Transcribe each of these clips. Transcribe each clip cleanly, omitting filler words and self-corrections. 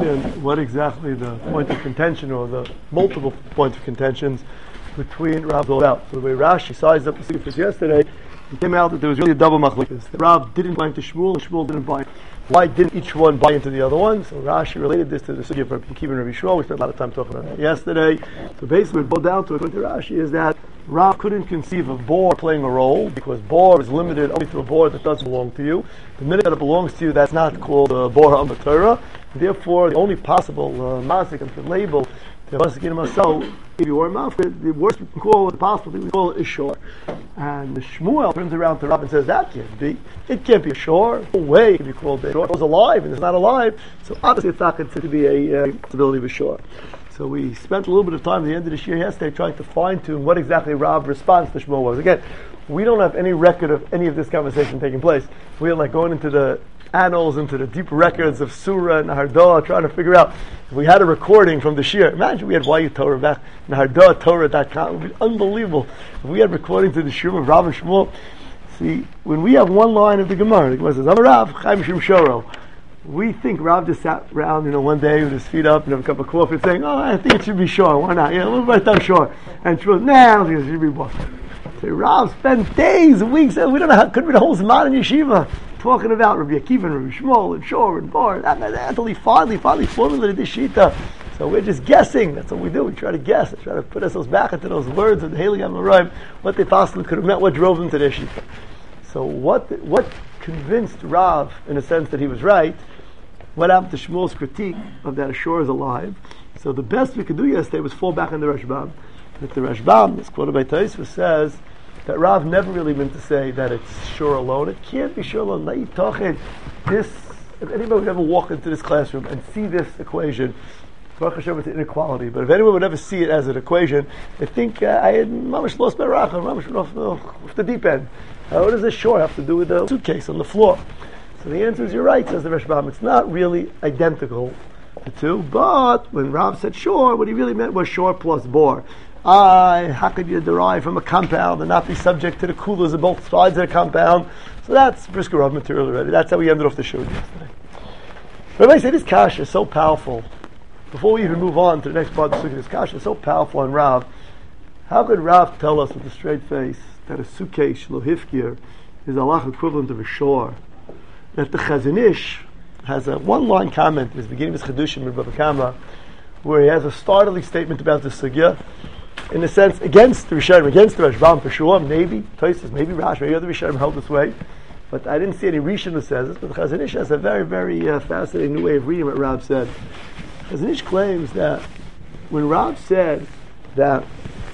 understand what exactly the point of contention or the multiple points of contentions between Rav's all about. So the way Rashi sized up the Sifus yesterday, it came out that there was really a double machlokes. Rav didn't buy into Shmuel, and Shmuel didn't buy. Why didn't each one buy into the other one? So Rashi related this to the sugya of Rabbi Akiva and Rabbi Shmuel. We spent a lot of time talking about that yesterday. So basically, what it boiled down to, according to Rashi, is that Rav couldn't conceive of bor playing a role because bor is limited only to a bor that doesn't belong to you. The minute that it belongs to you, that's not called a bor ha'am Torah. Therefore, the only possible masik and could label the masik myself, if you were a mafred, the worst we can call it, the possible thing we call it is shore. And the Shmuel turns around to Rav and says, that can't be. It can't be a shore. No way it can be called a shore. It was alive and it's not alive. So obviously it's not considered to be a possibility of a shore. So we spent a little bit of time at the end of this year yesterday trying to fine-tune what exactly Rav's response to Shmuel was. Again, we don't have any record of any of this conversation taking place. We are like going into the annals, into the deep records of Surah and Hardah, trying to figure out if we had a recording from the Shir. Imagine we had YU Torah back in HardahTorah.com. It would be unbelievable if we had recording to the Shir of Rav and Shmuel. See, when we have one line of the Gemara says, I'm a Rav, Chaim Shim Shoro. We think Rav just sat around, one day with his feet up and have a cup of coffee and saying, I think it should be shore. Why not? We'll write down shore. And Shmuel, I don't think it should be both. So Rav spent days, weeks, we don't know how, could be the whole Zman in Yeshiva, talking about Rabbi Akiva and Rabbi Shmuel and Shor and Bar, until he finally formulated this Shita. So we're just guessing. That's what we do. We try to guess. We try to put ourselves back into those words of the Heilig HaMarim, what they possibly could have meant, what drove them to their Shita. So what convinced Rav, in a sense, that he was right? What happened to Shmuel's critique of that a shore is alive? So the best we could do yesterday was fall back on the Rashbam. That the Rashbam, that's quoted by Taisva, says that Rav never really meant to say that it's shore alone. It can't be shore alone. If anybody would ever walk into this classroom and see this equation, Baruch Hashem, it's an inequality, but if anyone would ever see it as an equation, they think I had mamash lost my racha, mamash off the deep end. What does this shore have to do with the suitcase on the floor? So the answer is, you're right, says the Rashbam. It's not really identical, the two, but when Rav said shore, what he really meant was shore plus bor. How could you derive from a compound and not be subject to the coolers of both sides of the compound? So that's Brisker Rav material already. That's how we ended off the show yesterday. Rabbi said this kasha is so powerful. Before we even move on to the next part of the sukkah, this kasha is so powerful on Rav. How could Rav tell us with a straight face that a sukkah lohifkir is Allah equivalent of a shore? That the Chazon Ish has a one-line comment at the beginning of his Chedushim in Bava Kama, where he has a startling statement about the sugya, in a sense, against the Rishonim, against the Rashbam for sure, maybe Tosfos, maybe Rashi, maybe other Rishonim held this way, but I didn't see any Rishon who says this. But the Chazon Ish has a very, very fascinating new way of reading what Rav said. Chazon Ish claims that when Rav said that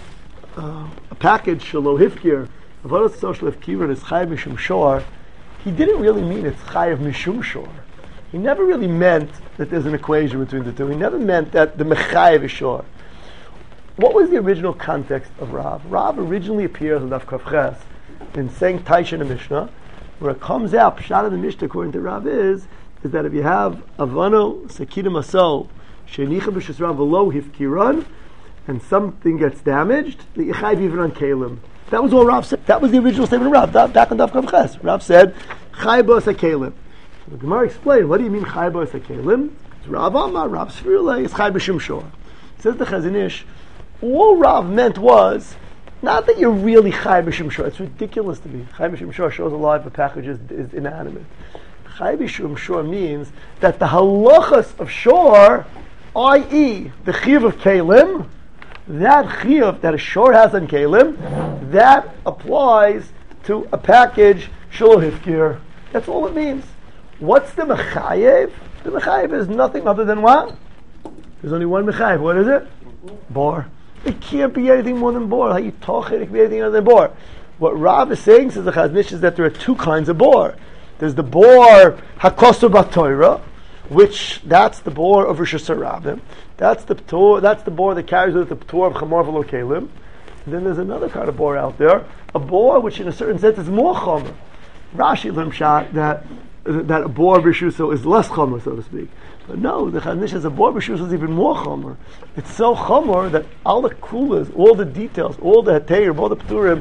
a package shelo hifkir, avodas social hifkir is chay mishum shor, he didn't really mean it's chayav mishum shor. He never really meant that there's an equation between the two. He never meant that the mechayev is shor. What was the original context of Rav? Rav originally appears in Daf Kaf Ches in saying Taisha in the Mishnah, where it comes out, Pshat in the Mishnah, according to Rav, is that if you have Avano, Sekidim Asol, Sheinicha B'Shesram V'lo Hifkiran, and something gets damaged, the Yechayiv even on Kalim. That was all Rav said. That was the original statement of Rav, back in Daf Kaf Ches. Rav said, Chai B'Os HaKalim. So the Gemara explained, what do you mean Chai B'Os HaKalim? It's Rav Amar, Rav Sfiruleh, it's Chai B'Shim Shor. Says the Chazon Ish, all Rav meant was, not that you're really Chai B'Shim Shor. It's ridiculous to be. Chai B'Shim Shor shows alive, the package is inanimate. Chai B'Shim Shor means that the halachas of shor, i.e., the chiv of Kalim, that chiv that a shor has on Kalim, that applies to a package shelo hifkir. That's all it means. What's the mechayev? The mechayev is nothing other than what? There's only one mechayev. What is it? Bor. It can't be anything more than bor. How you talk it can be anything other than bor. What Rav is saying, says the Chazon Ish, is that there are two kinds of bor. There's the bor hakosu b'Torah, which that's the bor of Rosh Hashanah. That's the bor that carries with it the bor of Chamor v'lo Kalim. And then there's another kind of bor out there, a bor which in a certain sense is more chomer. Rashi learned shot that a bor b'Shuso is less chomer, so to speak. But no, the Chazon Ish says a bor b'Shuso is even more chomer. It's so chomer that all the kulas, all the details, all the heteir, all the pturim,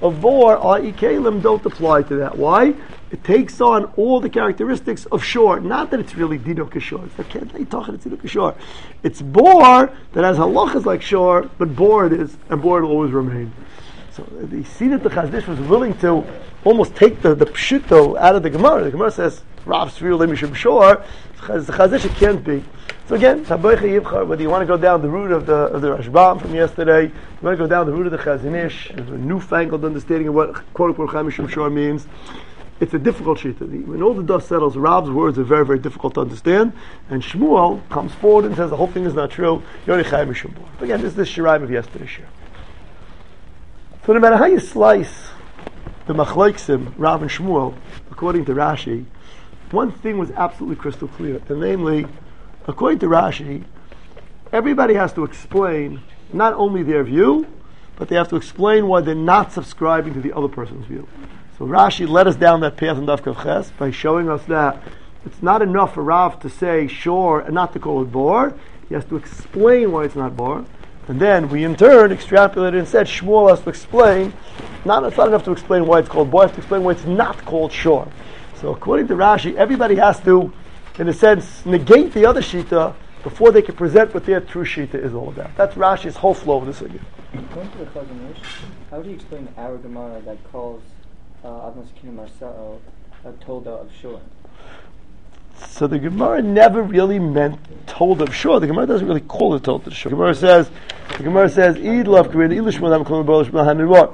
of bor, i.e. kalim, don't apply to that. Why? It takes on all the characteristics of shor. Not that it's really dino kishor. It's dino kishor. It's bor that has halachas like shor, but bor it is, and bor it will always remain. So you see that the Chazdish was willing to almost take the pshuto out of the Gemara. The Gemara says, Rav Sfir Lemishim Shor. The Chazdish it can't be. So again, whether you want to go down the route of the Rashbam from yesterday, you want to go down the route of the Chazanish, a newfangled understanding of what quote unquote Chamishim Shor means. It's a difficult shita. When all the dust settles, Rav's words are very, very difficult to understand. And Shmuel comes forward and says the whole thing is not true. Yoni Chayim Mishum Bor. Again, this is the Shiraim of yesterday's shir. So no matter how you slice the Machloksim, Rav and Shmuel, according to Rashi, one thing was absolutely crystal clear, and namely, according to Rashi, everybody has to explain not only their view, but they have to explain why they're not subscribing to the other person's view. So Rashi led us down that path in Daf Kav Ches by showing us that it's not enough for Rav to say shor and not to call it bor. He has to explain why it's not bor. And then we in turn extrapolated and said Shmuel has to explain, it's not enough to explain why it's called bor, he has to explain why it's not called shor. So according to Rashi, everybody has to, in a sense, negate the other shita before they can present what their true shita is all about. That's Rashi's whole flow of the sugya. According to the Chazanish, how do you explain our Gemara that calls Avnos Kinu Marsa'o a Tolda of Shor? So the Gemara never really meant told of shor. The Gemara doesn't really call it told of shor. The Gemara says, Eid love Korean, Elish Molam Kulum Bolish Mahanirot.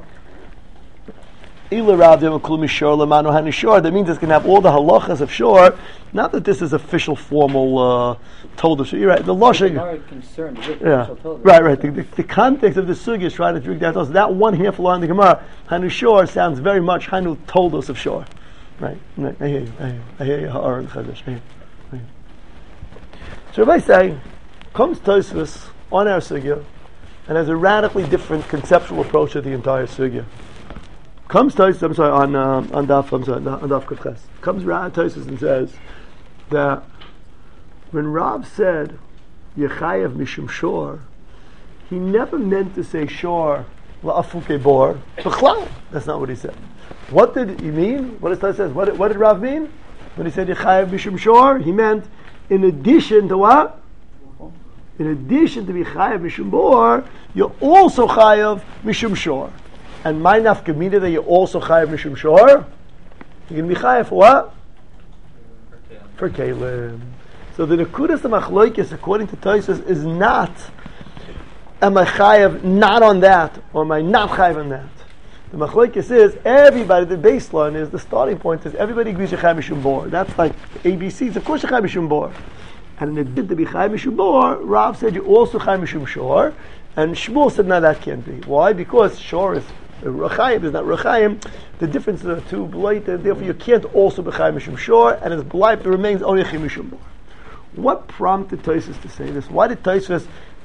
That means it's going to have all the halachas of shor. Not that this is official, formal told of shor. You're right. The Gemara concerned with right. The context of the sugya is trying to drink that. That one half line in the Gemara, Hanu shor, sounds very much Hanu told us of shor. Right. I hear you. Ha'ar and Chadash. I hear you. So if I say, comes Tosfos on our sugya and has a radically different conceptual approach to the entire sugya. Comes Tosfos, on Daf Kav Ches. Comes Tosfos and says that when Rav said Yechayev Mishum Shor, he never meant to say Shor la'afuke bor b'chlal. That's not what he said. What did he mean? What does says? What did Rav mean when he said Yechayev Mishum Shor? He meant in addition to what? In addition to be Chayev Mishum Bor, you're also Chayev Mishum Shor. And my nafkamina that you're also Chayev Mishum Shor, you're going to be Chayev for what? For Kalim. So the Nekudas of Machlokes, according to Tosfos, is not, am I Chayev not on that, or am I not Chayev on that? The Machlokes is, everybody, the baseline is, the starting point is, everybody agrees you're Chayev Mishum Bor. That's like ABCs, of course you're Chayev Mishum Bor. And in addition to be Chayev Mishum Bor, Rav said you also Chayev Mishum Shor, and Shmuel said, no, that can't be. Why? Because Shor is Rachayim, is not Rachayim. The differences are too blatant, therefore you can't also be Chayev Mishum Shor, and it's blight, it remains only Chayev Mishum Bor. What prompted Tosfos to say this? Why did Tosfos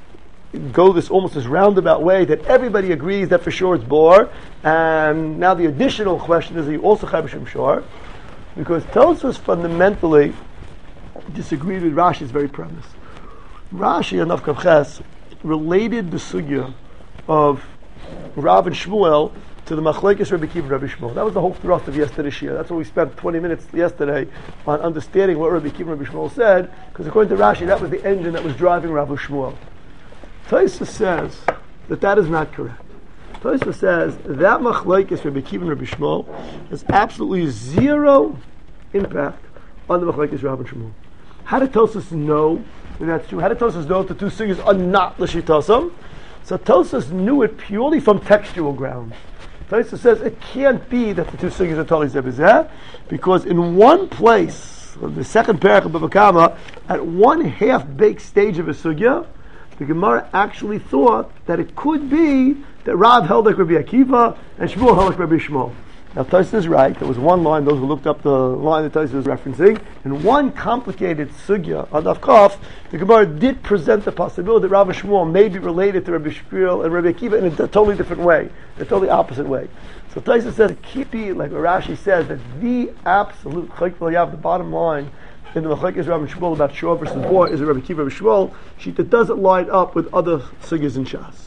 go this almost this roundabout way that everybody agrees that for sure it's bor, and now the additional question is, are you also Chayev Mishum Shor? Because Tosfos fundamentally disagreed with Rashi's very premise. Rashi on Daf Kav Ches related the sugya of Rav and Shmuel to the Machlokes Rabbi Akiva and Rabbi Shmuel. That was the whole thrust of yesterday's shir. That's what we spent 20 minutes yesterday on understanding what Rabbi Akiva and Rabbi Shmuel said, because according to Rashi, that was the engine that was driving Rav and Shmuel. Tosfos says that is not correct. Tosfos says that Machlokes Rabbi Akiva and Rabbi Shmuel has absolutely zero impact on the Machlokes Rav and Shmuel. How did Tosfos know that that's true? How did Tosfos know that the two sugyas are not l'shitasam? So Tosfos knew it purely from textual grounds. Tosfos says it can't be that the two sugyas are totally zebizeh, because in one place, the second parak of Bava Kama, at one half-baked stage of a sugya, the Gemara actually thought that it could be that Rav held like Rabbi Akiva and Shmuel held like Rabbi Shmuel. Now Tosfos is right. There was one line, those who looked up the line that Tosfos was referencing, in one complicated sugya on Daf Kaf, the Gemara did present the possibility that Rav and Shmuel may be related to Rabbi Shmuel and Rabbi Akiva in a totally different way, a totally opposite way. So Tosfos says it can't be like Rashi says that the absolute the bottom line in the Machlokes Rav and Shmuel about Shor versus Bor is a Rabbi Akiva Rabbi Shmuel. That doesn't line up with other sugyas in Shas.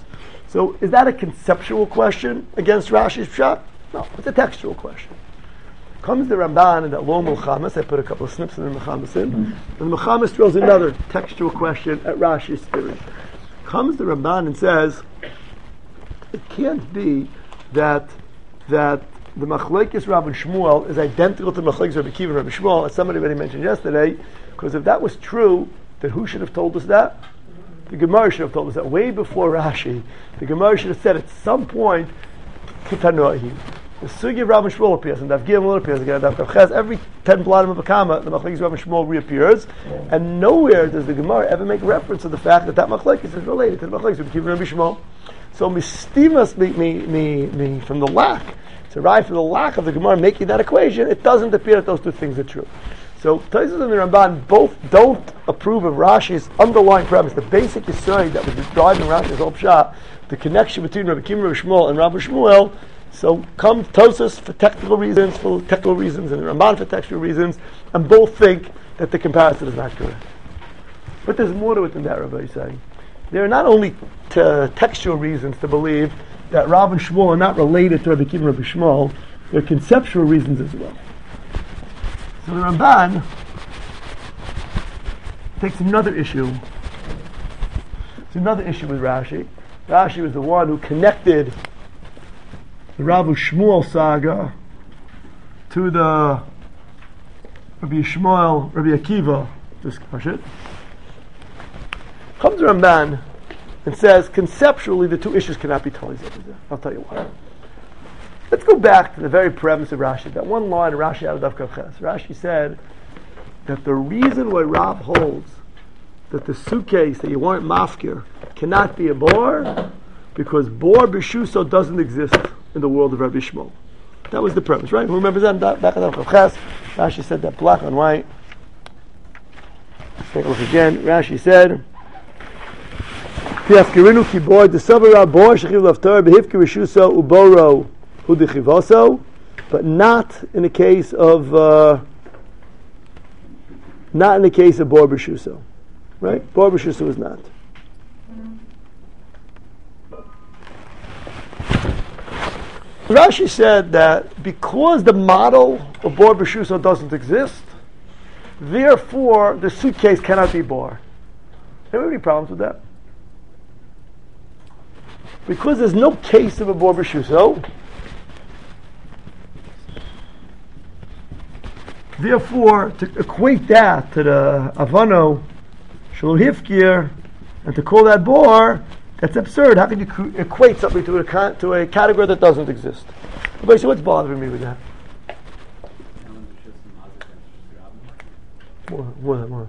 So is that a conceptual question against Rashi's Pshat? No, it's a textual question. Comes the Ramban in that long Milchamas, I put a couple of snips in the Milchamas in, and the Milchamas throws another textual question at Rashi's theory. Comes the Ramban and says, it can't be that the Machlekes Rav and Shmuel is identical to Machlekes Rabbi Akiva and Rabbi Shmuel, as somebody already mentioned yesterday, because if that was true, then who should have told us that? The Gemara should have told us that way before Rashi. The Gemara should have said at some point, Kitanohi. The Sugi of Rav and Shmuel appears, and Daf Gimel appears again, Daf Kavches, every 10 bladim of a comma, the Machlekes Rav and Shmuel reappears, and nowhere does the Gemara ever make reference to the fact that Machlekes is related to the Machlekes Rabbi Akiva and Rabbi Shmuel. So mistimas me from the lack, to arrive from the lack of the Gemara making that equation, it doesn't appear that those two things are true. So Tosfos and the Ramban both don't approve of Rashi's underlying premise, the basic yesod that was driving Rashi's whole pshat, the connection between Rabbi Akiva, Rabbi Shmuel, and Rabbi Shmuel. So come Tosfos for technical reasons, and the Ramban for textual reasons, and both think that the comparison is not correct. But there's more to it than that, Rabbi is saying. There are not only textual reasons to believe that Rav and Shmuel are not related to Rabbi Akiva and Rabbi Shmuel, there are conceptual reasons as well. So the Ramban takes another issue. It's another issue with Rashi. Rashi was the one who connected the Rav and Shmuel saga to the Rabbi Shmuel, Rabbi Akiva discussion. Comes the Ramban and says conceptually the two issues cannot be totally separate. I'll tell you why. Let's go back to the very premise of Rashi. That one line of Rashi out of Daf Kavches. Rashi said that the reason why Rav holds that the suitcase that you weren't mafkir cannot be a bor, because bor b'shuso doesn't exist in the world of Rabbi Shmuel. That was the premise, right? Who remembers that back at Daf Kavches? Rashi said that black and white. Let's take a look again. Rashi said, "Tiafkirinu ki bor desavara bor shechiv laftar behivkir b'shuso uboro." But not in the case of Bor B'Shuso, right? Bor B'Shuso is not. Rashi said that because the model of Bor B'Shuso doesn't exist, therefore the suitcase cannot be bor. Have any problems with that? Because there's no case of a Bor B'Shuso, therefore, to equate that to the Avano Shelo Hifkir and to call that bor, that's absurd. How can you equate something to a category that doesn't exist? Okay, so what's bothering me with that? More.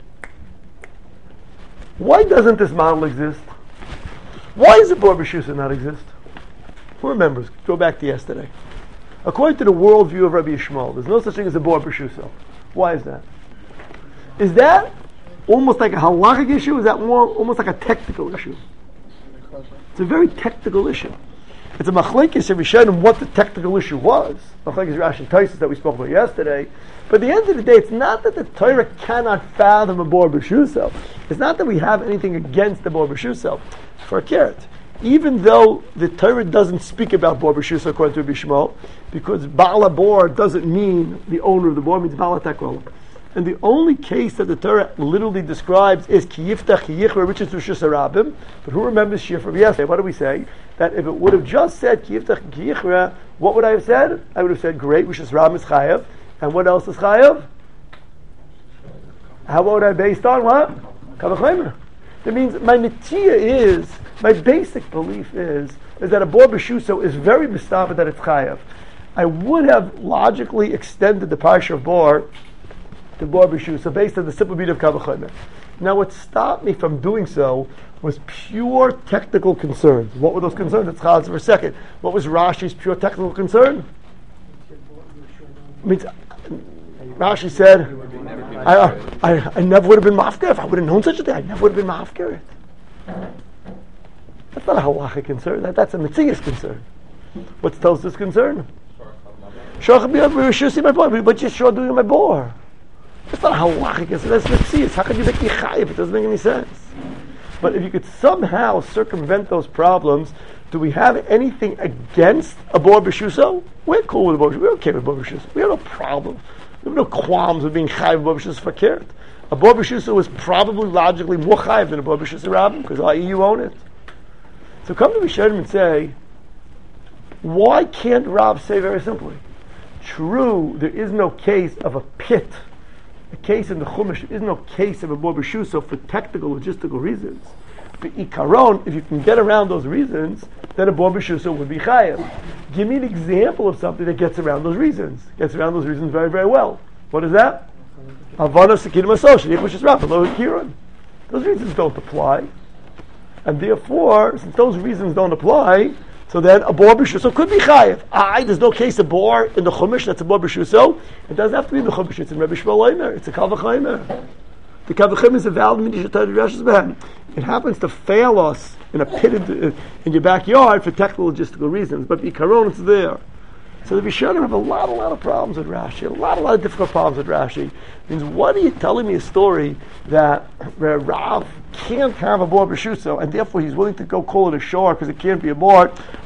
Why doesn't this model exist? Why does the Bor B'Shuso not exist? Who remembers? Go back to yesterday. According to the worldview of Rabbi Yishmael, there's no such thing as a Bor B'Shuso. Why is that? Is that almost like a halachic issue? Is that more almost like a technical issue? It's a very technical issue. It's a machlekes of Rishonim what the technical issue was. Machlekes Rashi and Tosfos that we spoke about yesterday. But at the end of the day, it's not that the Torah cannot fathom a Bor B'Shuso. It's not that we have anything against the Bor B'Shuso. For a carrot. Even though the Torah doesn't speak about Bor B'Shuso according to Rabbi Shmuel, because Ba'al Bor doesn't mean the owner of the bor, it means Ba'al HaTekol. And the only case that the Torah literally describes is Ki Yiftach Ki Yichra, which is Rishus HaRabim. But who remembers Shir from yesterday? What do we say? That if it would have just said Ki Yiftach Ki Yichra, what would I have said? I would have said, great, Rishus HaRabim is Chayav. And what else is Chayav? How would I based on what? Kavach. That means my netiya is, my basic belief is that a Bor B'Shuso is very mistafa that it's chayav. I would have logically extended the parsha of Bor to Bor B'Shuso based on the simple meaning of Kavach. Now what stopped me from doing so was pure technical concerns. What were those concerns? Let's chaz for a second. What was Rashi's pure technical concern? Rashi said, I never would have been mafkir. If I would have known such a thing, I never would have been mafkir. That's not a halachic concern. That's a mitzias concern. What's Tosfos' concern? But just sure doing my bor. That's not a halachic concern. That's mitzias. How can you make me chayiv? It doesn't make any sense. But if you could somehow circumvent those problems, do we have anything against a bor b'shuso? We're cool with a bor b'shuso. We're okay with bor b'shuso. We have no problem. We have no qualms with being chayiv bor b'shuso fakert. A bor b'shuso is probably logically more chayiv than a bor b'shuso rabbin, because i.e. you own it. So come to Rishonim and say, why can't Rav say very simply? True, there is no case of a pit, a case in the Chumash, there is no case of a bor b'shuso for technical, logistical reasons. But ikaron, if you can get around those reasons, then a bor b'shuso would be chayav. Give me an example of something that gets around those reasons. Gets around those reasons very, very well. What is that? Havana sekidim asoshet, which is Rav, lo kiron. Those reasons don't apply. And therefore, since those reasons don't apply, so then a bor b'shuso could be chayiv. There's no case of bor in the Chumash that's a bor b'shuso. It doesn't have to be in the Chumash. It's in Rebbe Shmuel Eimer. It's a kal v'chaymer. The kal v'chaymer is a valid mitzvah. It happens to fail us in a pit in your backyard for technical logistical reasons, but ikaron it's there. So the Rishonim have a lot of problems with Rashi, a lot of difficult problems with Rashi. It means, what are you telling me a story that where Rav can't have a bor b'shuso, and therefore he's willing to go call it a shor because it can't be a bor?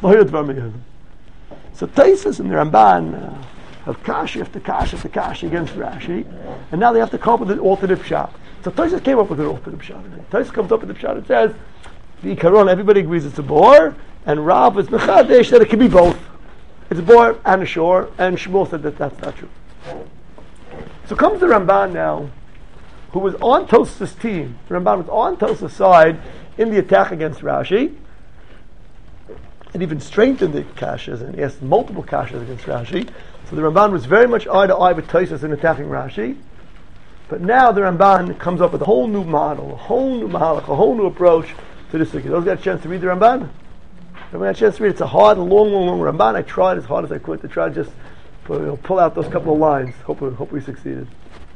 So Taisus and the Ramban have kashi after kashi after kashi against Rashi, and now they have to come up with an alternate pshat. So Taisus came up with an alternate pshat. Taisus comes up with the pshat. It says the ikaron, everybody agrees it's a bor, and Rav is mechadesh that it can be both. It's a bor and a shore, and Shmuel said that that's not true. So comes the Ramban now, who was on Tosafos' team. The Ramban was on Tosafos' side in the attack against Rashi, and even strengthened the kashas, and he asked multiple kashas against Rashi. So the Ramban was very much eye to eye with Tosafos in attacking Rashi. But now the Ramban comes up with a whole new model, a whole new mahalach, a whole new approach to this. Those got a chance to read the Ramban? When I had a chance to read, it's a hard, long Ramban. I tried as hard as I could to try to just pull out those couple of lines. Hope we succeeded.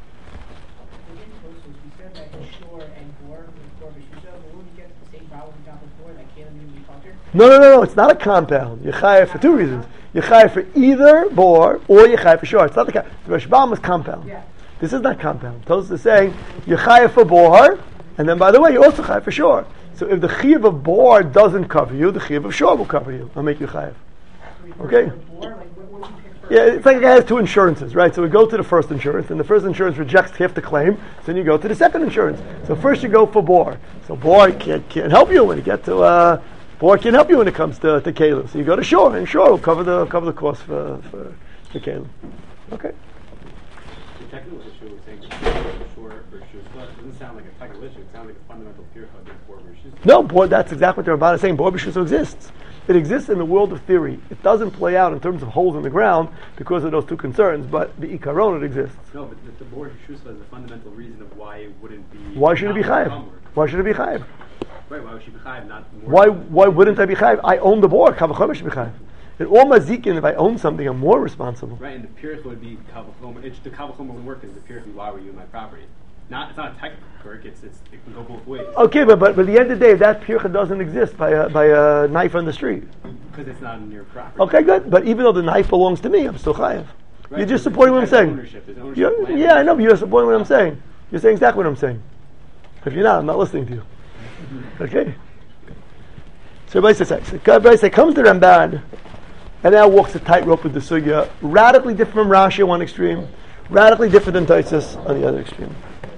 No. It's not a compound. You're chayav for two reasons. You're chayav for either bor or you're chayav for shor. It's not the Rashbam was compound. Yeah. This is not compound. Tosafos is saying you're chayav for bor, and then by the way, you're also chayav for shor. So if the chiyuv of bor doesn't cover you, the chiyuv of shor will cover you. I'll make you chayav. Okay? Yeah, it's like a guy has two insurances, right? So we go to the first insurance, and the first insurance rejects half the claim, so then you go to the second insurance. So first you go for bor. So bor can't help you when you get to bor can't help you when it comes to kalim. So you go to shor, and shor will cover the cost for the kalim. Okay. The technical issue we're saying shor versus shor doesn't sound like a technical issue. It sounds like a fundamental fear of bor versus. No, bor. That's exactly what the Ramban is saying. Bor b'shuso exists. It exists in the world of theory. It doesn't play out in terms of holes in the ground because of those two concerns, but the ikaron, it exists. No, but the bor b'shuso is the fundamental reason of why it wouldn't be. Why should it be chayiv? Why should it be chayiv? Right, why would she be chayiv? Not more. Why wouldn't I be chayiv? I own the bor. Kavachomer should be chayiv. In all mazikin, if I own something, I'm more responsible. Right, and the pirich would be kavachomer. The kavachomer would work as the pirich. Why were you in my property? It's not a technical quirk. It can go both ways. Okay, but at the end of the day, that pircha doesn't exist by a knife on the street. Because it's not in your property. Okay, good. But even though the knife belongs to me, I'm still chayav. Right, you're just supporting what I'm saying. Yeah, I know, but you're supporting what I'm saying. You're saying exactly what I'm saying. If you're not, I'm not listening to you. Okay. So everybody says, comes to Ramban, and now walks a tightrope with the sugya, radically different from Rashi on one extreme, radically different than Taisus on the other extreme.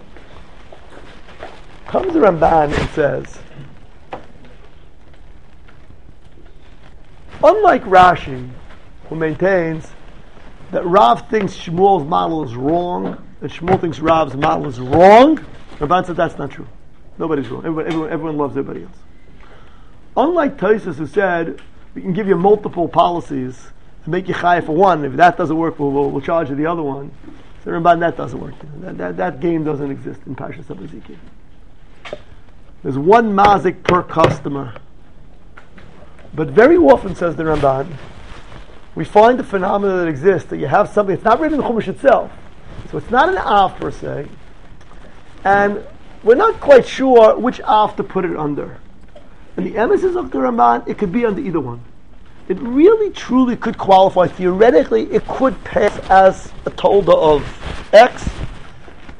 Comes the Ramban and says, unlike Rashi, who maintains that Rav thinks Shmuel's model is wrong, and Shmuel thinks Rav's model is wrong, Ramban said that's not true. Nobody's wrong. Everyone loves everybody else. Unlike Taisus, who said we can give you multiple policies and make you chayav for one. If that doesn't work, we'll charge you the other one. So Ramban, that doesn't work. That game doesn't exist in Parshas Ezekiel. There's one mazik per customer. But very often, says the Ramban, we find the phenomenon that exists, that you have something, it's not written in the Chumash itself. So it's not an av per se. And we're not quite sure which av to put it under. And the emphasis of the Ramban, it could be under either one. It really, truly could qualify. Theoretically, it could pass as a tolda of X.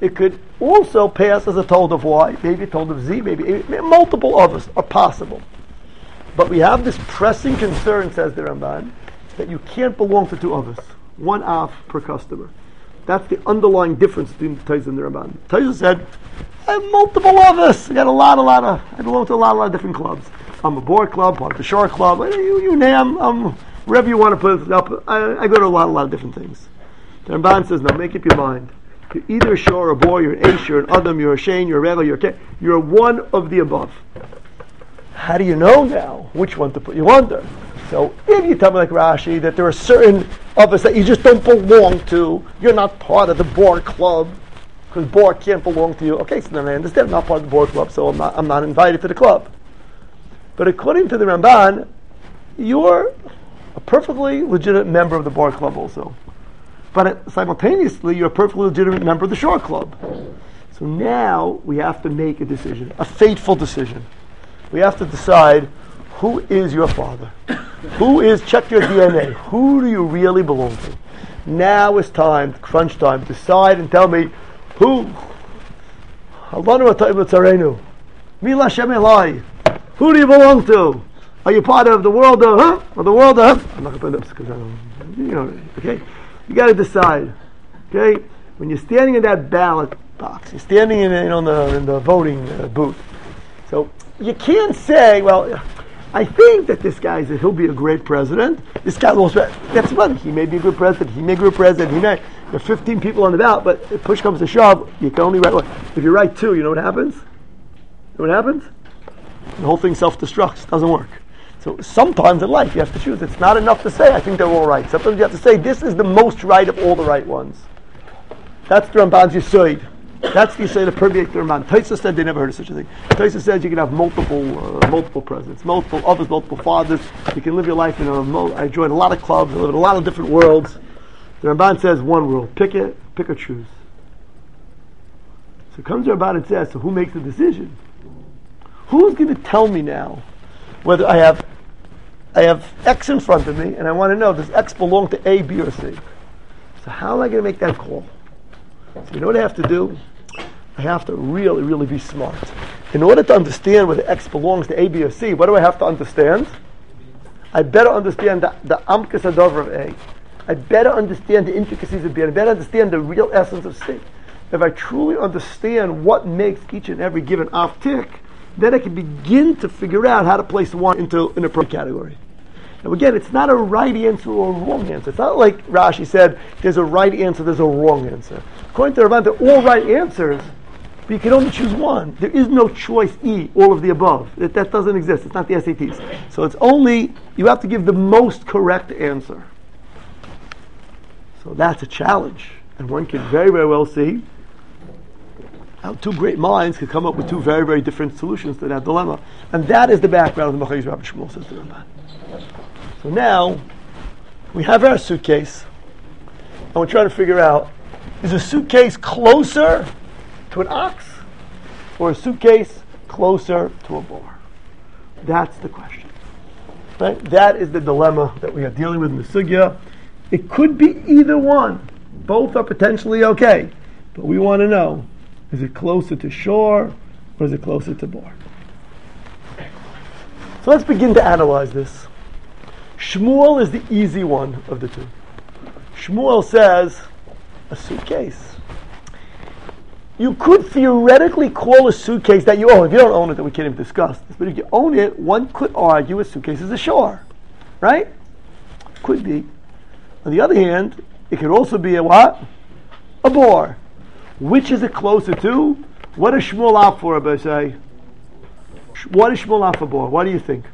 It could also pass as a told of Y, maybe a told of Z, maybe multiple others are possible. But we have this pressing concern, says the Ramban, that you can't belong to two others. One av per customer. That's the underlying difference between the Taiz and the Ramban. Taiz said, I have multiple others. I got I belong to a lot of different clubs. I'm a board club, part of the shore club, you name, wherever you want to put it up. I go to a lot of different things. The Ramban says, now make up your mind. You're either a shore, a boy, you're an Aish, you're an Adam, you're a Shane, you're a Regel, you're a K. You're one of the above. How do you know now which one to put you under? So if you tell me like Rashi that there are certain of us that you just don't belong to, you're not part of the board club, because board can't belong to you. Okay, so then I understand I'm not part of the board club, so I'm not invited to the club. But according to the Ramban, you're a perfectly legitimate member of the board club also. But simultaneously, you're a perfectly legitimate member of the shore club. So now we have to make a decision, a fateful decision. We have to decide who is your father. Check your DNA. Who do you really belong to? Now is time, crunch time. Decide and tell me who. Who do you belong to? Are you part of the world of, Or the world of, I'm not going to put this because I don't, okay? You got to decide, okay? When you're standing in that ballot box, you're standing in the voting booth. So you can't say, well, I think that he'll be a great president. This guy will, that's funny. He may be a good president. He may be a good president. There are 15 people on the ballot, but if push comes to shove, you can only write one. If you write two, you know what happens? The whole thing self-destructs. Doesn't work. So sometimes in life you have to choose. It's not enough to say, I think they're all right. Sometimes you have to say, this is the most right of all the right ones. That's the Ramban's Yesod. That's the Yesod that permeates the Ramban. Taisa said they never heard of such a thing. Taisa says you can have multiple presidents, multiple others, multiple fathers. You can live your life I joined a lot of clubs, I live in a lot of different worlds. The Ramban says one world. Pick or choose. So comes the Ramban and says, so who makes the decision? Who's going to tell me now whether I have X in front of me and I want to know, does X belong to A, B, or C? So how am I going to make that call? So you know what I have to do? I have to really, really be smart. In order to understand whether X belongs to A, B, or C, what do I have to understand? I better understand the Amkas Hadover of A. I better understand the intricacies of B. I better understand the real essence of C. If I truly understand what makes each and every given Av tick, then I can begin to figure out how to place one into an appropriate category. Now again, it's not a right answer or a wrong answer. It's not like Rashi said, there's a right answer, there's a wrong answer. According to the Ramban, they're all right answers, but you can only choose one. There is no choice E, all of the above. That doesn't exist. It's not the SATs. So it's only, you have to give the most correct answer. So that's a challenge. And one can very, very well see how two great minds could come up with two very, very different solutions to that dilemma. And that is the background of the Machayis Rabbi Shmuel, says the Ramban. So now, we have our suitcase, and we're trying to figure out, is a suitcase closer to an ox, or a suitcase closer to a boar? That's the question. Right? That is the dilemma that we are dealing with in the sugya. It could be either one. Both are potentially okay. But we want to know, is it closer to shore or is it closer to boar? So let's begin to analyze this. Shmuel is the easy one of the two. Shmuel says, a suitcase. You could theoretically call a suitcase that you own. If you don't own it, then we can't even discuss this. But if you own it, one could argue a suitcase is a shore. Right? Could be. On the other hand, it could also be a what? A boar. Which is it closer to? What does Shmuel opt for, Rabbi say? What does Shmuel opt for boar? What do you think?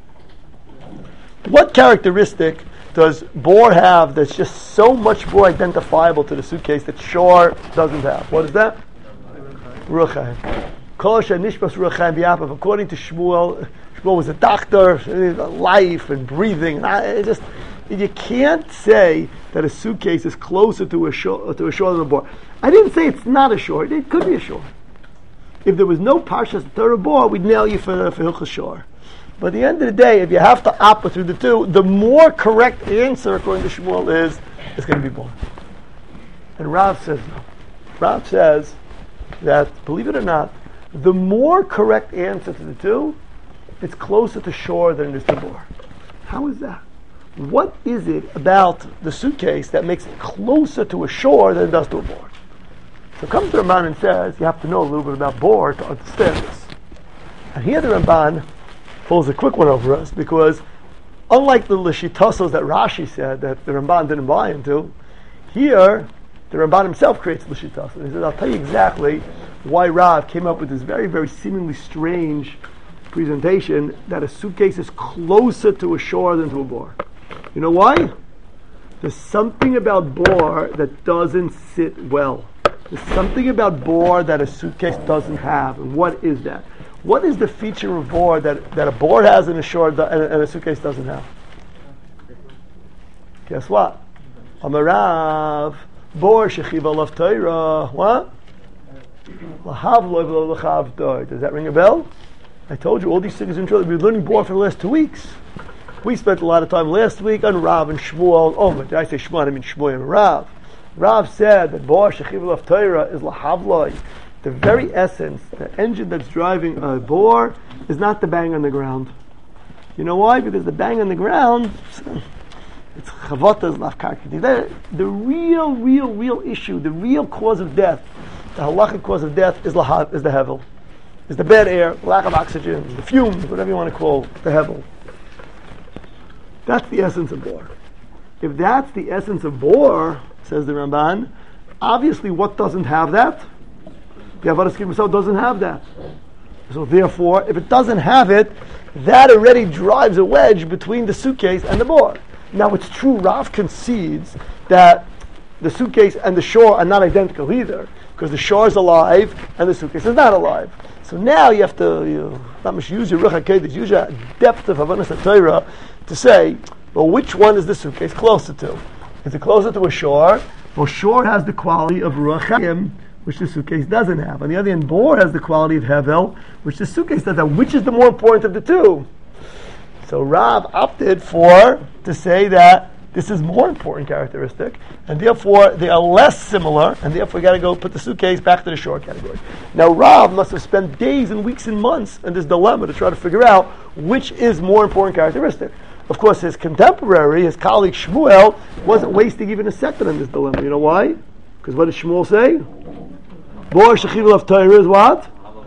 What characteristic does boar have that's just so much more identifiable to the suitcase that shore doesn't have? What is that? Ruach Chaim. Kol nishbas ruach chaim b'yapav. According to Shmuel, Shmuel was a doctor, life and breathing. You can't say that a suitcase is closer to a shore than a boar. I didn't say it's not a shore. It could be a shore. If there was no Parshas Torah boar, we'd nail you for Hilchos Shore. But at the end of the day, if you have to opt between the two, the more correct answer, according to Shmuel, is it's going to be boar. And Rav says no. Rav says that, believe it or not, the more correct answer to the two, it's closer to shore than it is to bore. How is that? What is it about the suitcase that makes it closer to a shore than it does to a bore? So comes the Ramban and says, you have to know a little bit about bore to understand this. And here the Ramban pulls a quick one over us, because unlike the Lishitasos that Rashi said that the Ramban didn't buy into, here the Ramban himself creates Lishitasos. He says, I'll tell you exactly why Rav came up with this very, very seemingly strange presentation that a suitcase is closer to a shore than to a bore. You know why? There's something about bore that doesn't sit well. There's something about bore that a suitcase doesn't have. And what is that? What is the feature of bore that a bore has and a shore and a suitcase doesn't have? Guess what? Amarav, bore shechiva lav Torah. What? Does that ring a bell? I told you all these things in Torah. We've been learning bore for the last 2 weeks. We spent a lot of time last week on Rav and Shmuel. Oh, but did I say Shmuel? I mean Shmuel and Rav. Rav said that bor shechiva lav Torah is lahavloi. The very essence, the engine that's driving a bore, is not the bang on the ground. You know why? Because the bang on the ground, it's chavotas lafkarki. The real issue, the real cause of death, the halachic cause of death is the hevel. Is the bad air, lack of oxygen, the fumes, whatever you want to call the hevel. That's the essence of bore. If that's the essence of bore, says the Ramban, obviously what doesn't have that? The Avodas Kibbutzot doesn't have that. So therefore, if it doesn't have it, that already drives a wedge between the suitcase and the bore. Now it's true, Rav concedes that the suitcase and the shore are not identical either, because the shore is alive and the suitcase is not alive. So now you have to not much use your Ruach HaKodesh, use your depth of Havanas Torah to say, well, which one is the suitcase closer to? Is it closer to a shore? Well, shore has the quality of Ruach HaKodesh, which the suitcase doesn't have. On the other hand, bore has the quality of Hevel, which the suitcase doesn't have. Which is the more important of the two? So Rav opted to say that this is more important characteristic, and therefore they are less similar, and therefore you got to go put the suitcase back to the shore category. Now Rav must have spent days and weeks and months in this dilemma to try to figure out which is more important characteristic. Of course, his contemporary, his colleague Shmuel, wasn't wasting even a second in this dilemma. You know why? Because what does Shmuel say? Bor shechiva lav Torah is what?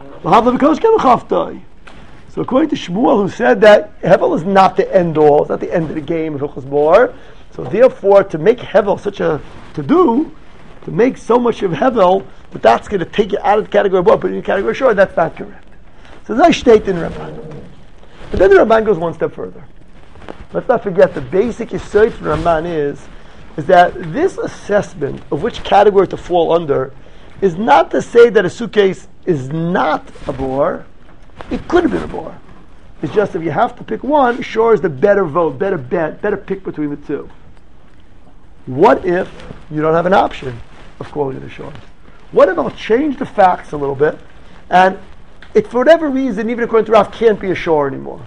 So according to Shmuel, who said that Hevel is not the end all, it's not the end of the game of Hilchos Bor, so therefore to make Hevel such a to make so much of Hevel, that's going to take you out of the category of Bor, put it in the category of Shore, that's not correct. So that's state in Ramban. But then the Ramban goes one step further. Let's not forget the basic yesod from Ramban is that this assessment of which category to fall under is not to say that a suitcase is not a bore. It could have been a bore. It's just if you have to pick one, Shore is the better vote, better bet, better pick between the two. What if you don't have an option of calling it a Shore? What if I'll change the facts a little bit, and it, for whatever reason, even according to Rav, can't be a Shore anymore?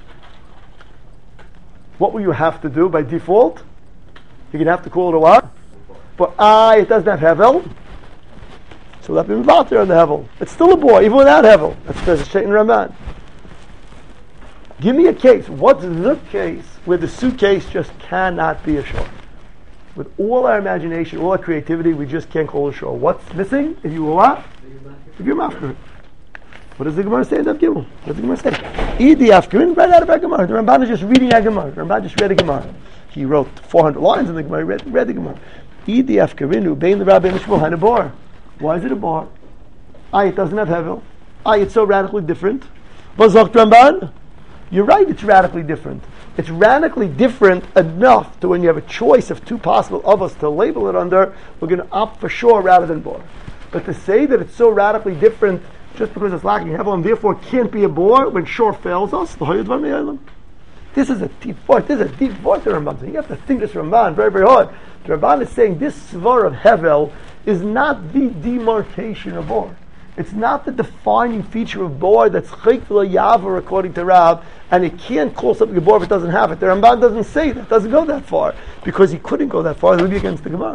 What will you have to do by default? You're going to have to call it a what? But it doesn't have Hevel. So let me move out there on the Hevel. It's still a bore, even without Hevel. That's because it's in Ramban. Give me a case. What's the case where the suitcase just cannot be a shore? With all our imagination, all our creativity, we just can't call it a shore. What's missing? If you will what? If you're mafker. What does the Gemara say in Daf Gimel? What does the Gemara say? Idi Afkarin, right out of our Gemara. The Ramban is just reading our Gemara. The Ramban just read the Gemara. He wrote 400 lines in the Gemara. He read the Gemara. Idi Afkarinu, Bein the Rabbi and the Shmuel, a bore. Why is it a bar? It doesn't have Hevel. It's so radically different. Vazok Ramban? You're right, it's radically different. It's radically different enough to when you have a choice of two possible of us to label it under, we're going to opt for Shore rather than bore. But to say that it's so radically different just because it's lacking Hevel and therefore can't be a bore when Shore fails us, this is a deep voice. This is a deep voice of Ramban. So you have to think this Ramban very, very hard. The Ramban is saying this svar of Hevel is not the demarcation of bor. It's not the defining feature of bor that's chayk yavar according to Rav, and it can't call something a bor if it doesn't have it. The Ramban doesn't say that, doesn't go that far, because he couldn't go that far. It would be against the Gemara.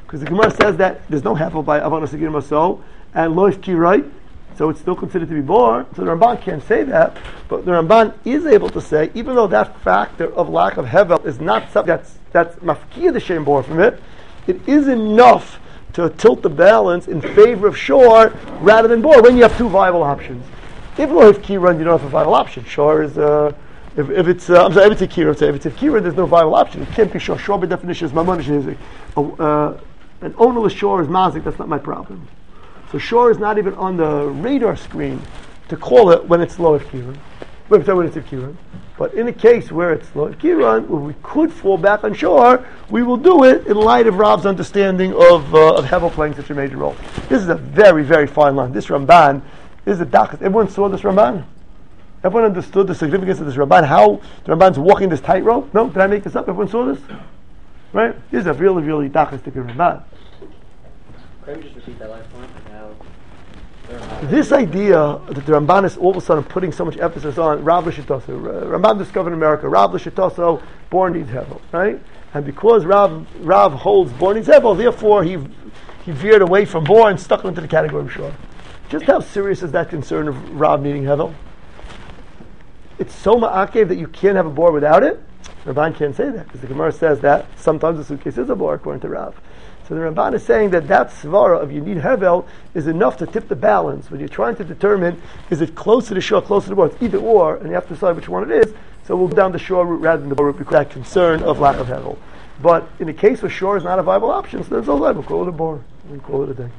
because the Gemara says that there's no hevel by Avonos Agir Maso, and Loif Ki, right? So it's still considered to be bor. So the Ramban can't say that, but the Ramban is able to say, even though that factor of lack of hevel is not something that's mafkiyah the shem bor from it, it is enough to tilt the balance in favor of shore rather than bor when you have two viable options. If Loif Ki run, you don't have a viable option. Shore is if it's I'm sorry, if it's a kira, if it's a kira, there's no viable option. It can't be shore. Shore by definition is mamonish. An ownerless shore is mazik. That's not my problem. So shore is not even on the radar screen to call it when it's low kiran. When it's a kiran. But in a case where it's low kiran, where we could fall back on shore, we will do it in light of Rav's understanding of hevel playing such a major role. This is a very, very fine line. This Ramban is a dachas. Everyone saw this Ramban. Everyone understood the significance of this Ramban. How the Ramban's walking this tightrope. No, did I make this up? Everyone saw this, right? This is a really, really dachas Ramban. Can you just repeat that last point? This idea that the Ramban is all of a sudden putting so much emphasis on Rav L'Shitoso. Ramban discovered in America, Rav L'Shitoso, born needs hevel, right? And because Rav holds born needs hevel, therefore he veered away from bor and stuck into the category of shore. Just how serious is that concern of Rav needing hevel? It's so ma'akev that you can't have a bor without it. Ramban can't say that because the Gemara says that sometimes the suitcase is a bor according to Rav. So the Ramban is saying that svara of you need hevel is enough to tip the balance when you're trying to determine is it closer to shore, closer to bor. It's either or, and you have to decide which one it is. So we'll go down the shore route rather than the bor route because of that concern of lack of hevel. But in the case where shore is not a viable option, so there's no level. Call it a bor and call it a day.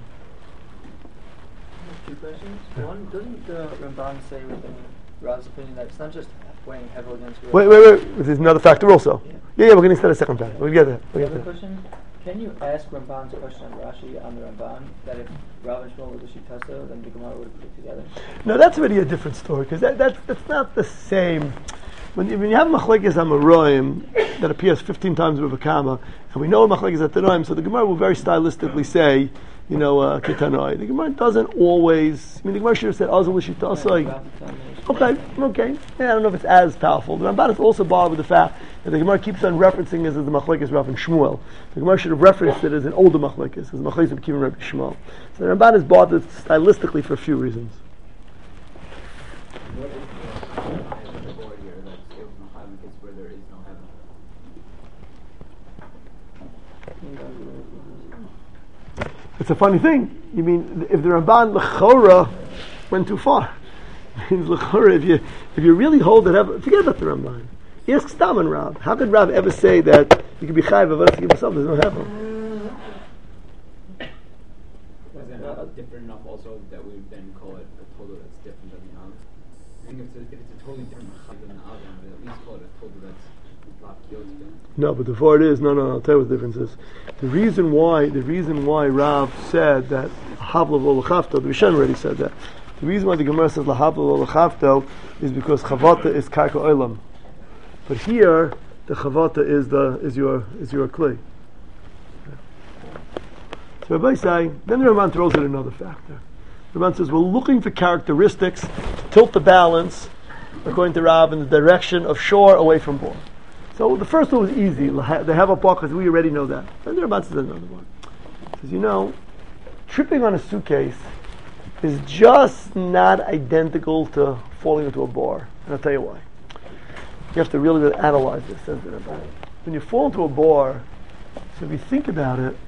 Two questions. One, doesn't the Ramban say within Rav's opinion that it's not just weighing hevel against? Wait. There's another factor also. Yeah. We're going to start a second factor. We'll get there. Another question. Can you ask Ramban's question on Rashi on the Ramban that if Rav and Shmuel were the Shitaso, then the Gemara would have put it together? No, that's really a different story because that's not the same. When you have machlekes Amoraim that appears 15 times with a comma, and we know machlekes Atanoim, so the Gemara will very stylistically say, Ketanoi. The Gemara doesn't always. The Gemara should have said Azul L'Shitaso. Okay. Yeah, I don't know if it's as powerful. The Ramban is also bothered with the fact that the Gemara keeps on referencing it as the machlekes Rav and Shmuel. The Gemara should have referenced it as an older machlekes, as the machlekes of Kivan Rabbi Shmuel. So the Ramban is bothered stylistically for a few reasons. What is the board here that's where there is no heaven? It's a funny thing. You mean if the Ramban L'chora went too far? Means L'chora, if you really hold it, forget about the Ramban. Ask Stam and Rav. How could Rav ever say that you could be chayiv of us to give yourself? There's no heaven. Was that not different enough also that we then call it a total that's different than the other? I think if it's a totally different chayiv than the other, we at least call it a total that's not guilty. No, but the word is no. I'll tell you what the difference is. The reason why Rav said that Havlav lo l'chavto, the Rishon already said that. The reason why the Gemara says Lahavlav lo l'chavto is because Chavata is karka olam. But here, the chavata is your kli. So Rabbi say, then the Ramban throws in another factor. The Ramban says we're looking for characteristics to tilt the balance, according to Rav, in the direction of shore away from bor. So the first one was easy. They have a bar because we already know that. Then the Ramban says another one. He says, tripping on a suitcase is just not identical to falling into a bar, and I'll tell you why. You have to really analyze this, says the Ramban. When you fall into a bor, so if you think about it,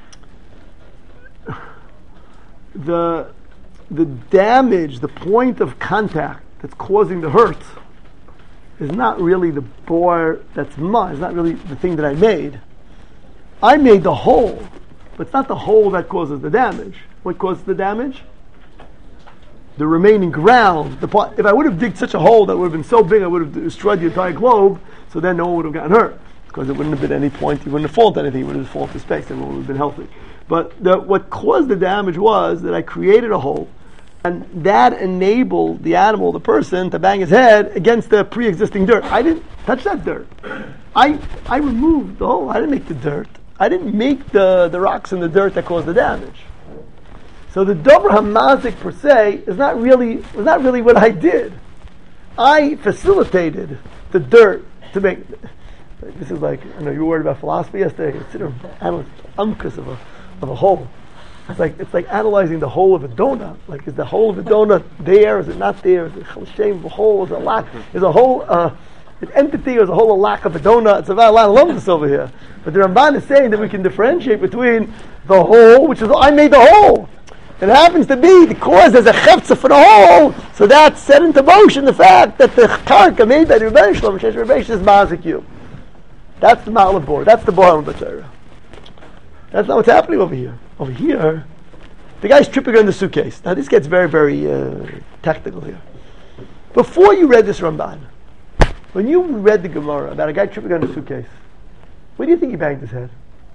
the damage, the point of contact that's causing the hurt is not really the bor that's mine. It's not really the thing that I made. I made the hole, but it's not the hole that causes the damage. What causes the damage? The remaining ground. If I would have digged such a hole that would have been so big, I would have destroyed the entire globe. So then no one would have gotten hurt because it wouldn't have been any point. You wouldn't have fallen to anything. You would have fallen to space. Everyone would have been healthy. But what caused the damage was that I created a hole, and that enabled the animal, the person, to bang his head against the pre-existing dirt. I didn't touch that dirt. I removed the hole. I didn't make the dirt. I didn't make the rocks and the dirt that caused the damage. So the Dover Hamazik per se was not really what I did. I facilitated the dirt to make. This is like, I know you were worried about philosophy yesterday. Consider analyst umkus of of a whole. It's like analyzing the whole of a donut. Like, is the whole of a donut there? Is it not there? Is it shame of a whole? Is it a lack? Is a whole an entity, or is a whole a lack of a donut? It's about a lot of lumps over here. But the Ramban is saying that we can differentiate between the whole, which is I made the whole. It happens to be the cause there's a chefza for the whole, so that set into motion the fact that the karka made by the Rebbeinu Shalom Shesh Rebbeinu is mazik you. That's the Ma'alav Bor. That's the Bor HaMatzorah. That's not what's happening over here. Over here, the guy's tripping on the suitcase. Now this gets very, very technical here. Before you read this Ramban, when you read the Gemara about a guy tripping on the suitcase, where do you think he banged his head?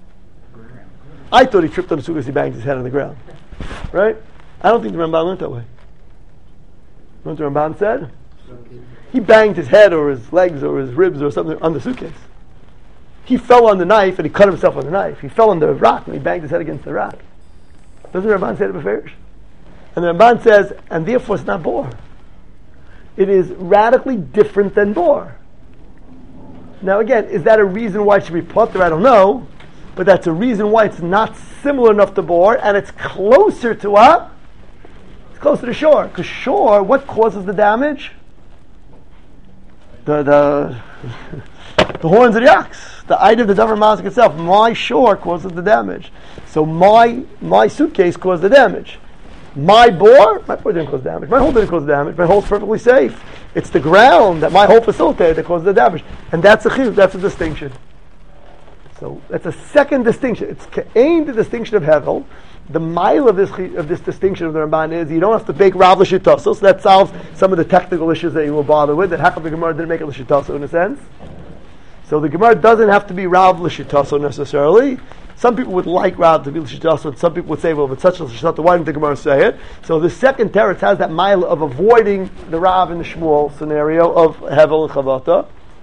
I thought he tripped on the suitcase, he banged his head on the ground. Right? I don't think the Ramban went that way. You know what the Ramban said? He banged his head or his legs or his ribs or something on the suitcase. He fell on the knife and he cut himself on the knife. He fell on the rock and he banged his head against the rock. Doesn't the Ramban say it before? And the Ramban says, and therefore it's not bor. It is radically different than bor. Now again, is that a reason why it should be potter? I don't know. But that's a reason why it's not similar enough to bor, and it's closer to what? It's closer to shore. Because shore, what causes the damage? The horns of the ox. The item of the davar mazik itself. My shore causes the damage. So my suitcase caused the damage. My bor didn't cause damage. My hole didn't cause damage. My hole's perfectly safe. It's the ground that my hole facilitated that caused the damage. And that's a chiyuv, that's a distinction. So that's a second distinction. It's aimed the distinction of Hevel. The mile of this distinction of the Ramban is you don't have to bake Rav l'shitaso, so that solves some of the technical issues that you will bother with. That Hakav the Gemara didn't make it l'shitaso in a sense. So the Gemara doesn't have to be Rav l'shitaso necessarily. Some people would like Rav to be l'shitaso, and some people would say, well, if it's such a l'shitaso, why didn't the Gemara say it? So the second teretz has that mile of avoiding the Rav and the Shmuel scenario of Hevel and Chavata.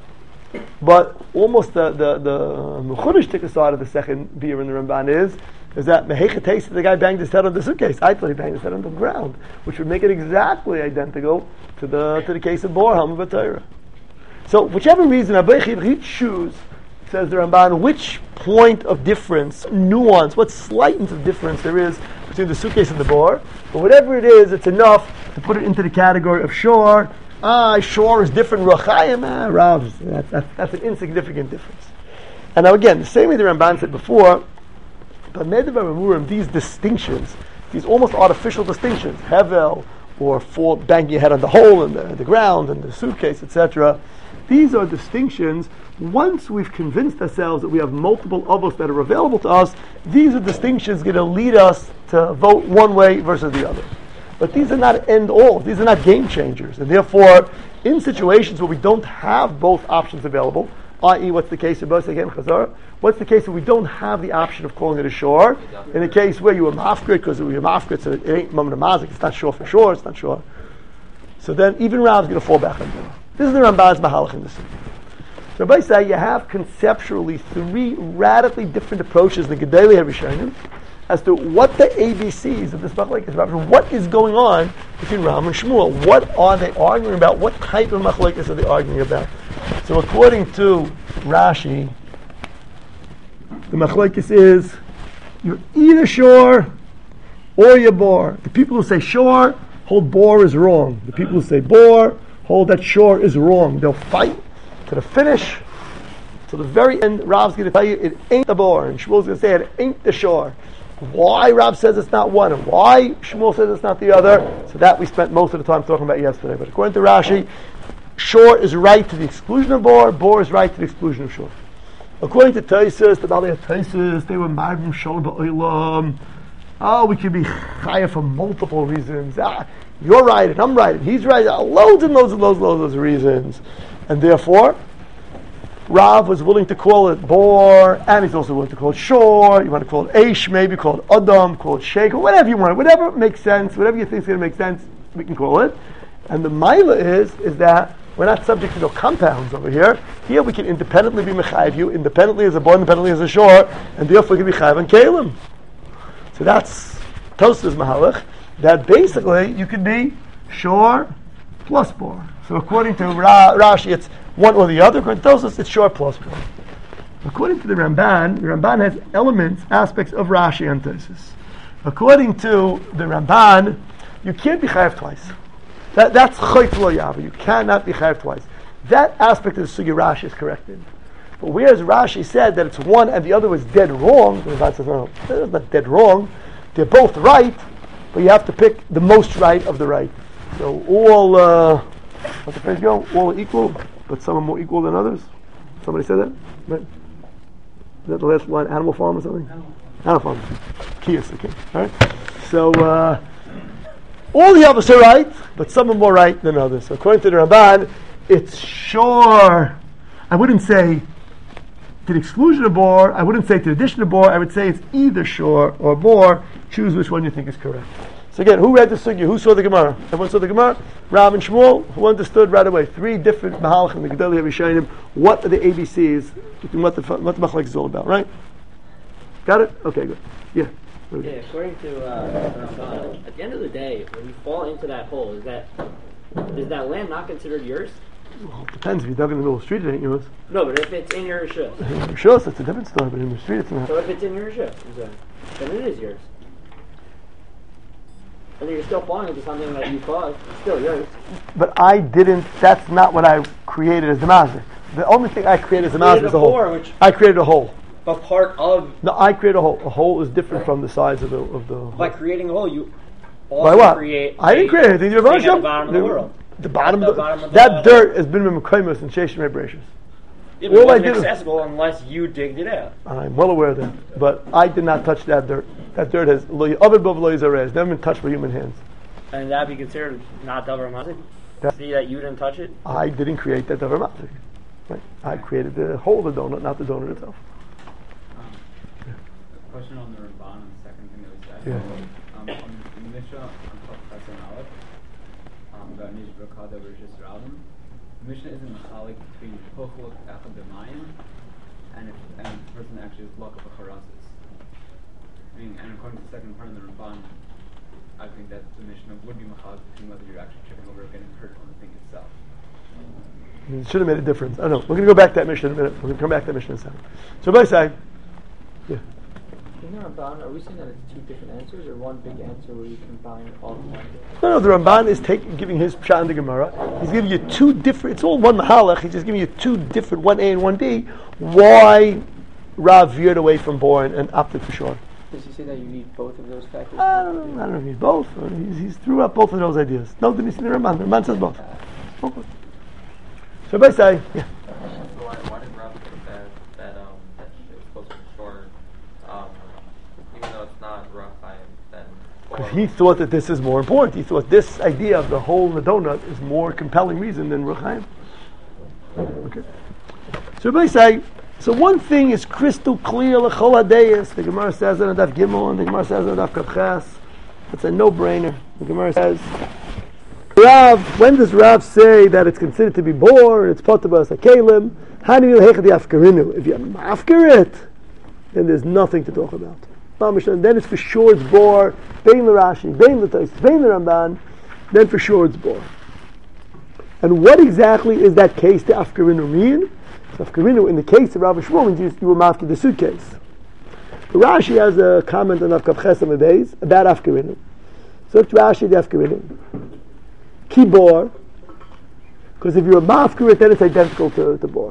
But almost the Mechudesh tikkun side of the second beer in the Ramban is that Mehechet the guy banged his head on the suitcase. I thought he banged his head on the ground, which would make it exactly identical to the case of Bor HaMatzorah. So whichever reason Abai Chiv choose, says the Ramban, which point of difference, nuance, what slightness of difference there is between the suitcase and the bor, but whatever it is, it's enough to put it into the category of shore. Shore is different. Rachayim, Rav, that's an insignificant difference. And now again, the same way the Ramban said before, but these distinctions, these almost artificial distinctions, Hevel, or for banging your head on the hole in the ground and the suitcase, etc. These are distinctions. Once we've convinced ourselves that we have multiple avos that are available to us, these are distinctions going to lead us to vote one way versus the other. But these are not end all. These are not game changers. And therefore, in situations where we don't have both options available, i.e., what's the case of Bosek and Chazar? What's the case where we don't have the option of calling it a shore? In a case where you were mafkrit, because you were mafkrit, so it ain't moment of mazik, it's not shore for sure, it's not shore. So then even Rav's going to fall back on that. This is the Ramban's mahalach in this. So Rabbi say you have conceptually three radically different approaches in the Gedolei HaRishonim as to what the ABCs of this machlokes is. What is going on between Ram and Shmuel? What are they arguing about? What type of machlokes are they arguing about? So according to Rashi, the machlokes is you're either shore or you're bor. The people who say shore hold bor is wrong. The people who say bor hold that shore is wrong. They'll fight to the finish. To the very end, Rav's going to tell you it ain't the bor, and Shmuel's going to say it ain't the shore. Why Rav says it's not one, and why Shmuel says it's not the other, so that we spent most of the time talking about yesterday. But according to Rashi, shore is right to the exclusion of bor, bor is right to the exclusion of shore. According to Tosfos, the Balei Tosfos, they were marvim shalom ba'olam. We could be chaya for multiple reasons. You're right, and I'm right, and he's right. Loads and loads and loads of reasons. And therefore, Rav was willing to call it bor, and he's also willing to call it shore. You want to call it Aish, maybe call it Adam, call it Sheikh, or whatever you want. Whatever makes sense, whatever you think is going to make sense, we can call it. And the Maila is that we're not subject to no compounds over here. Here we can independently be mechayiv you, independently as a bor, independently as a shore, and therefore we can be chayiv and kalim. So that's Tosfos mahalach, that basically you could be shore plus bor. So according to Rashi, it's one or the other. According to Tosfos, it's shore plus bor. According to the Ramban has elements, aspects of Rashi and Tosfos. According to the Ramban, you can't be chayav twice. That's chayt lo yavu. You cannot be chayav twice. That aspect of the sugi Rashi is corrected. But whereas Rashi said that it's one and the other was dead wrong, the Ramban says no, it's not dead wrong. They're both right, but you have to pick the most right of the right. So all, what's the phrase go? All are equal, but some are more equal than others. Somebody said that? Right? Is that the last line? Animal Farm or something? Animal Farm. Kios, okay. All right. So all the others are right, but some are more right than others. So according to the Ramban, it's sure. I wouldn't say to the exclusion of bor. I wouldn't say to the addition of bor. I would say it's either sure or bor. Choose which one you think is correct. So again, who read the sugya? Who saw the Gemara? Everyone saw the Gemara? Rav and Shmuel, who understood right away. 3 different mahalachim, the Gedolei HaRishonim. What are the ABCs? What the machlek is all about, right? Got it? Okay, good. Yeah. Yeah, according to Ramban, at the end of the day, when you fall into that hole, is that land not considered yours? Well, it depends. If you dug in the middle of the street, it ain't yours. No, but if it's in your rishus. In your rishus, that's a different story, but in the street, it's not. So if it's in your rishus, then it is yours. And you're still falling into something that you caused. It's still yours. But I didn't. That's not what I created as the mazik. The only thing I created as the mazik is a hole. I created a hole. But part of... No, I created a hole. A hole is different from the sides of the... By creating a hole, you also By what? Create I didn't create anything. At the bottom of the world. The bottom of the... That dirt has been in Mekaymus and Sheshim Ebrashis. It wasn't accessible unless you digged it out. I'm well aware of that. But I did not touch that dirt. That dirt has never been touched by human hands. And that be considered not davar mazik? See that you didn't touch it? I didn't create that davar mazik. Right? I created the hole of the donut, not the donut itself. Question on the Ramban and the second thing that we said. Yeah. On the Mishnah on Chaf and Aleph, about Nish Brakada versus Ravim, the Mishnah isn't machalik between Pochlok Echad B'mayim and the person actually is luck of a charasis. I mean, and according to the second part of the Ramban, I think that the Mishnah would be machalik between whether you're actually tripping over or getting hurt on the thing itself. It should have made a difference. I don't know. We're going to go back to that Mishnah in a minute. We're going to come back to that Mishnah in a second. So, by side, yeah. In the Ramban, are we saying that it's 2 different answers or one big answer where you combine all the answers? No, the Ramban is giving his pshat in the Gemara. He's giving you 2 different, it's all one mahalach, he's just giving you 2 different, 1A and 1B, why Rav veered away from Bor and opted for Shor. Does he say that you need both of those factors? I don't know if he's both. He's threw up both of those ideas. No, didn't he see the Ramban? The Ramban says both. Okay. So, by side, yeah. Why did Rav think that it was supposed to be short, even though it's not Rachayim, then... Because he thought that this is more important. He thought this idea of the hole in the donut is more compelling reason than Rachayim. Okay. So by say, so one thing is crystal clear, l'chol hadeyes. The Gemara says it on Daf Gimel, and the Gemara says it on Daf Kavches. It's a no-brainer. The Gemara says, Rav, when does Rav say that it's considered to be bor and it's potabas hakelim? How do you hech the afkarinu? If you afkar it, then there's nothing to talk about. And then it's for sure it's bor, bein l'Rashi, bein l'Tosfos, bein l'Ramban, then for sure it's bor. And what exactly is that case to afkarinu mean? So afkarinu, in the case of Rav Shmuel, means you were mafkir the suitcase. Rashi has a comment on Avkav Chesam Beis about afkarinu. So it's Rashi the afkarinu. Kibor, because if you're a mafkir, then it's identical to bor.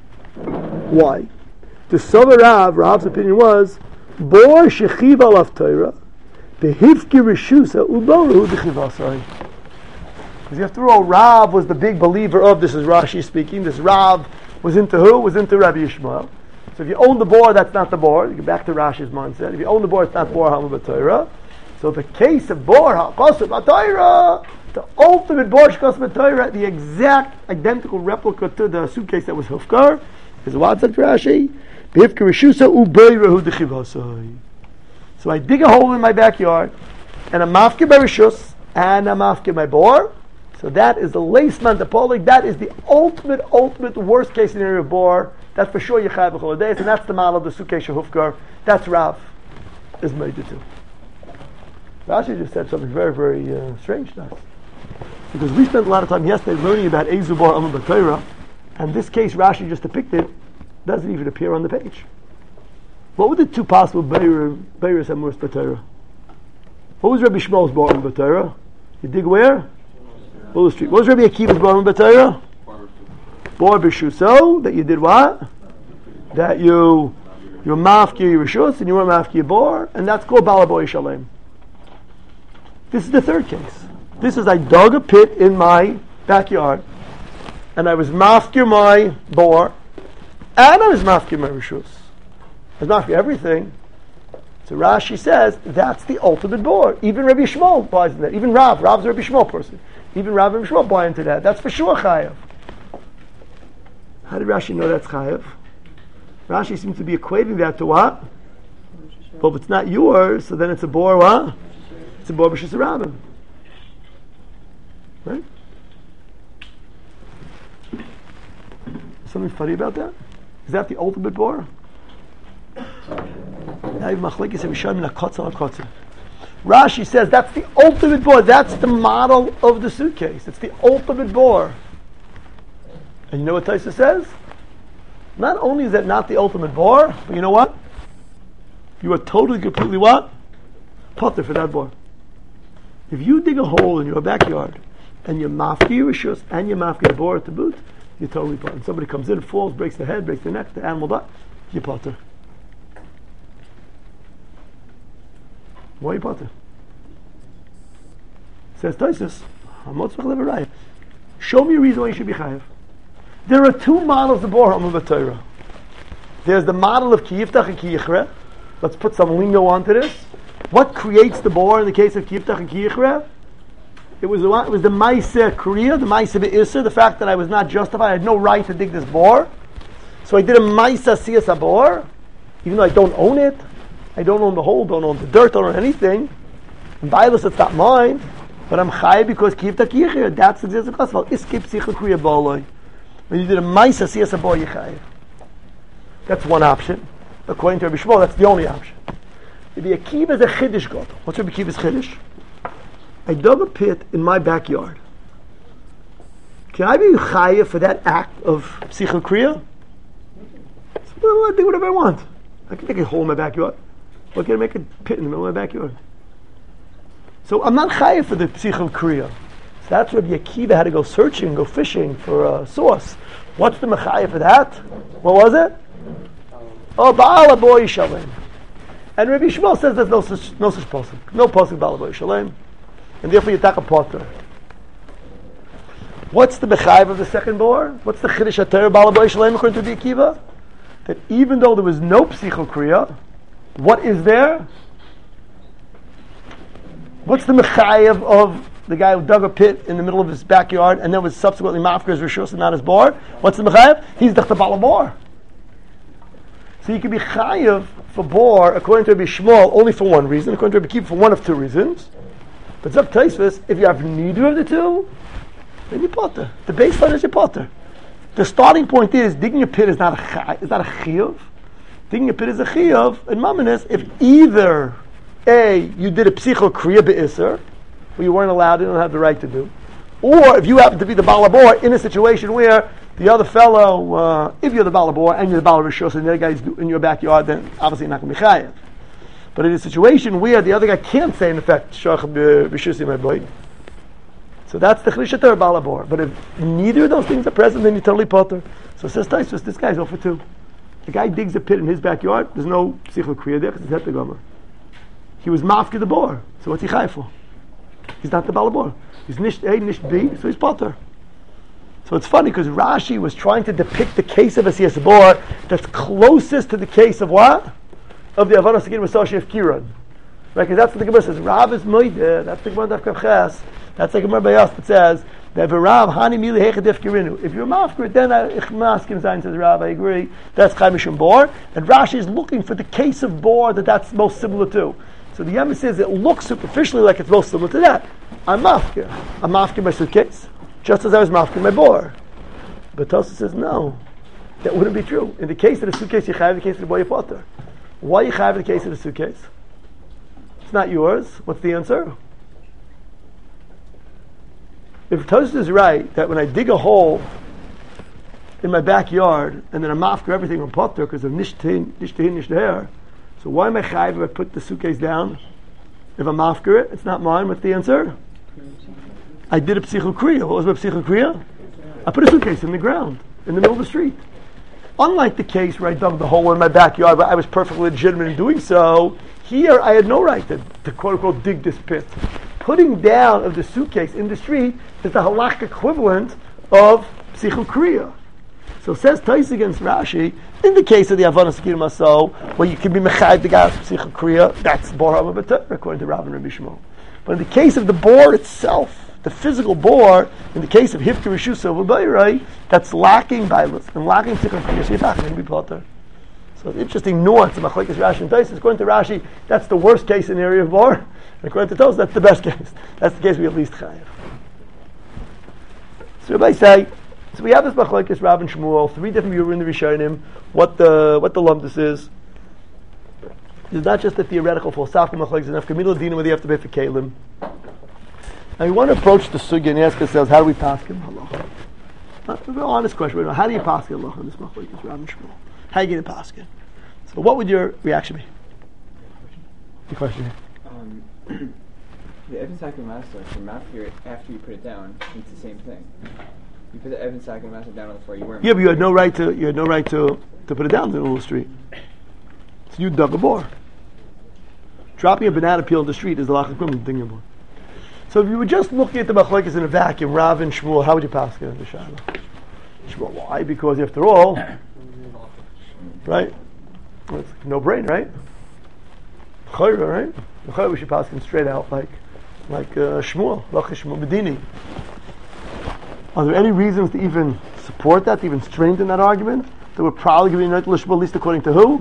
Why? To Sover Rav's opinion was bor shechiv alav Torah, behivki rishusa uboru dechivasai. Because after all, Rav was the big believer of, this is Rashi speaking, this Rav was into who? Was into Rabbi Yishmael. So if you own the bor, that's not the bor. You get back to Rashi's mindset. If you own the bor, it's not bor ha'am b'Torah. So the case of bor ha'kosu b'Torah, the ultimate bor ha'kosu b'Torah, the exact identical replica to the suitcase that was hufkar, is what said Rashi? Behivki rishusa uboru dechivasai. So I dig a hole in my backyard, and I'm mafkir by rishus, and I'm mafkir my bor. So that is the leisman depolik. That is the ultimate worst case scenario of bor. That's for sure Yechayev b'chol hadayis, and that's the model of the sukkei shehufkar. That's Rav is made to do. Rashi just said something very, very strange to us, because we spent a lot of time yesterday learning about Ezu bar Amud B'Torah, and this case Rashi just depicted doesn't even appear on the page. What were the two possible Beiras Amuris B'Torah? What was Rabbi Shmuel's bar in B'Torah? You dig where? Bull Street. What was Rabbi Akiva's bar in B'Torah? Bar B'Shuso, that you did what? That you're mafki your rishus and you were mafki your bar, and that's called Balaboy Shalem. This is the third case. This is I dug a pit in my backyard, and I was mafki my bar, and I was mafki my rishus. I was mafki everything. So Rashi says that's the ultimate bar. Even Rabbi Shmuel buys into that. Even Rav's a Rabbi Shmuel person. Even Rav and Shmuel buy into that. That's for sure chayav. How did Rashi know that's chayav? Rashi seems to be equating that to what? Well, if it's not yours, so then it's a bor what? It's a bor b'shus rabim. Right? Something funny about that? Is that the ultimate bor? Rashi says that's the ultimate bor. That's the model of the suitcase. It's the ultimate bor. And you know what Taisa says? Not only is that not the ultimate bor, but you know what? You are totally, completely what? Potter for that bor. If you dig a hole in your backyard and you mafki your rishus and you mafki the bor to boot, you're totally potter. And somebody comes in, falls, breaks the head, breaks the neck, the animal dies, you're potter. Why are you potter? Says Taisus, show me a reason why you should be chayav. There are two models of bor ha'amud b'Torah. There's the model of ki yiftach and ki yichre. Let's put some lingo onto this. What creates the bor in the case of ki yiftach and ki yichre? It was the ma'aseh kriya, the ma'aseh be'isser, the fact that I was not justified, I had no right to dig this bor. So I did a ma'aseh siyas habor, even though I don't own it. I don't own the hole, don't own the dirt, don't own anything. In Bible it's not mine, but I'm chayav because ki yiftach ki yichre. That's the existence of chasval. Iskip sicha kriya ba'oloi. When you did a ma'aseh siyas habor, yichayev. That's one option. According to Rabbi Shmuel, that's the only option. Rabbi Akiva is a chiddush god. What's Rabbi Akiva's chiddush? I dug a pit in my backyard. Can I be chayev for that act of psichel kriya? Well, I do whatever I want. I can make a hole in my backyard. Or I can make a pit in the middle of my backyard. So I'm not chayev for the psichel kriya. So that's where Rabbi Akiva had to go searching, go fishing for a source. What's the mechayev for that? What was it? Oh, Baal Aboy Shalem. And Rabbi Shmuel says there's no such pasuk. No pasuk Baal Aboy Shalem. And therefore you take a potter. What's the mechayev of the second bor? What's the chiddush haTorah Baal Aboy Shalem according to Rabbi Akiva? That even though there was no psichel kriya, what is there? What's the mechayev of the guy who dug a pit in the middle of his backyard and then was subsequently mafker his rishus and not his bor? What's the mechayev? He's the Baal bor. So you can be chayav for bor according to Rabbi Shmuel only for one reason, according to Rabbi Akiva for one of two reasons. But Zok Taisvis, if you have neither of the two, then you potter. The baseline is your potter. The starting point is digging a pit is not a chiyuv. Digging a pit is a chiyuv. And mamanis, if either A, you did a psichel kriya be'isser, where you weren't allowed, you don't have the right to do, or if you happen to be the balabor in a situation where the other fellow, if you're the balabor and you're the balabor and the other guy's in your backyard, then obviously you're not going to be chayav. But in a situation where the other guy can't say, in effect, shach b'shusi my boy, so that's the chiddush haTorah balabor. But if neither of those things are present, then you're totally potter. So says Taisus, this guy's 0 for 2. The guy digs a pit in his backyard. There's no psichel kriya there because it's het gomer. He was mafki the bor. So what's he chayav for? He's not the balabor. He's nisht A, nisht B, so he's potter. So it's funny because Rashi was trying to depict the case of a siyas bor that's closest to the case of what? Of the Avanos Sakin with Soshi of Kiran. Right? Because that's what the Gemara says. Rav is moide. That's the Gemara Daf Ches. That's the Gemara Bayas that says that Rav Hani Mili Hechadif Kirinu. If you're mafker, then Ich Maskim Zayin says Rav. I agree. That's Chaimishim bor. And Rashi is looking for the case of bor that's most similar to. So the Yama says it looks superficially like it's most similar to that. I'm mafker. I'm mafker my suitcase, just as I was mafker my bor. But Tosa says no, that wouldn't be true. In the case of the suitcase, you chayav the case of the boy potter. Why you chayav the case of the suitcase? It's not yours. What's the answer? If Tosa is right that when I dig a hole in my backyard, and then I'm mafker everything on potter because of nishtin, nishter. So why am I chayiv if I put the suitcase down? If I'm mafker it, it's not mine. What's the answer? I did a psichul kriya. What was my psichul kriya? I put a suitcase in the ground, in the middle of the street. Unlike the case where I dug the hole in my backyard, but I was perfectly legitimate in doing so, here I had no right to quote unquote dig this pit. Putting down of the suitcase in the street is the halach equivalent of psichul kriya. So says Tais against Rashi, in the case of the Havana Sakir Maso, where you can be mechayiv the gas psichul kriya, that's bor ha'mabatar, according to Rav and Rabbi Shmuel. But in the case of the bor itself, the physical bor, in the case of Hifker Rishusa V'Bayrai, that's lacking bailus and lacking psichul kriya, so you're not going to be potter. So it's interesting nuance of Machlekes Rashi and Tais. According to Rashi, that's the worst case scenario of bor, and according to Tos, that's the best case. That's the case we at least chayiv. So Rabbi say, so we have this Machlekes Rav and Shmuel, three different views in the Rishonim, what the lumdus is. It's not just a theoretical philosophical Machlekes, enough Kamila Dina where you have to pay for Kalim. Now we want to approach the sugya and ask ourselves, how do we pass him halacha? A very honest question. How do you pass halacha in this Machlekes Rav and Shmuel? How are you going to pass it? So what would your reaction be? Your question? The Evan Sack and Master, from after you put it down, it's the same thing. You put the Evan Sack and Master down on the floor. You weren't. Yeah, but you had no right to put it down in the middle of the street. So you dug a bore. Dropping a banana peel in the street is the lach equivalent to digging a bore. So if you were just looking at the machlekes in a vacuum, Rav and Shmuel, how would you pass it in the Shaila? Shmuel, why? Because after all, right? Well, it's no brain, right? Chayra, right? Chayra, we should pass him straight out like Shmuel, Shmuel Medini. Are there any reasons to even support that, to even strengthen that argument? That we're probably going to be Lishma, at least according to who?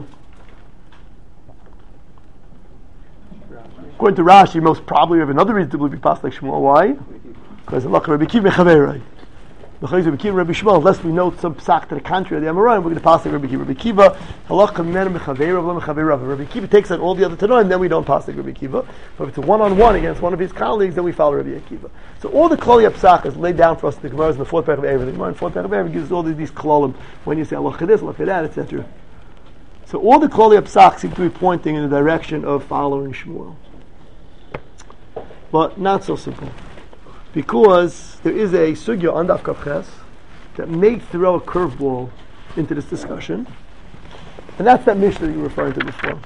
According to Rashi, most probably we have another reason to believe we pass like Shmuel. Why? Because Allah Rabbi Kiva Mechaverai. Rabbi Kiva, Rabbi Shmuel, unless we know some psak to the contrary of the Amoraim, we're going to pass like Rabbi Kiva. Rabbi Kiva, halacha men mechaveirav mechaveirav. Rabbi Kiva takes on all the other Tanoim, then we don't pass like Rabbi Kiva. But if it's a one-on-one against one of his colleagues, then we follow Rabbi Akiva. So all the klali psak is laid down for us in the Gemara in the fourth paragraph of everything. The Gemara in the fourth paragraph of gives us all these klolim when you say halacha this, halacha that, etc. So all the klali psak seem to be pointing in the direction of following Shmuel, but not so simple, because there is a sugya on Daf Kaf Ches that may throw a curveball into this discussion, and that's that Mishnah that you're referring to before.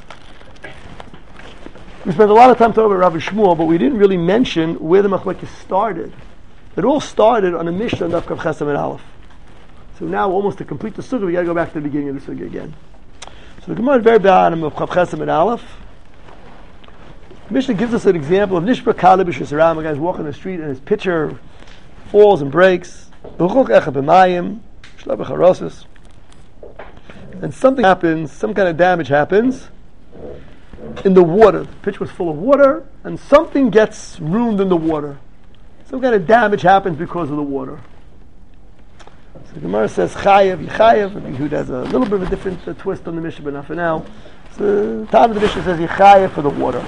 We spent a lot of time talking about Rav and Shmuel, but we didn't really mention where the machlekes started. It all started on a Mishnah on Daf Kaf Ches and Aleph. So now, almost to complete the sugya, we got to go back to the beginning of the sugya again. So the Gemara at the very bottom of Kaf Ches and Aleph, Mishnah gives us an example of Nishbra Kaleh b'Shesharam. A guy's walking the street and his pitcher falls and breaks. And something happens, some kind of damage happens in the water. The pitcher was full of water and something gets ruined in the water. Some kind of damage happens because of the water. So the Gemara says Chayev, Yechayev. Yehud has a little bit of a different twist on the Mishnah, but not for now. So the time of the Mishnah says Yechayev for the water.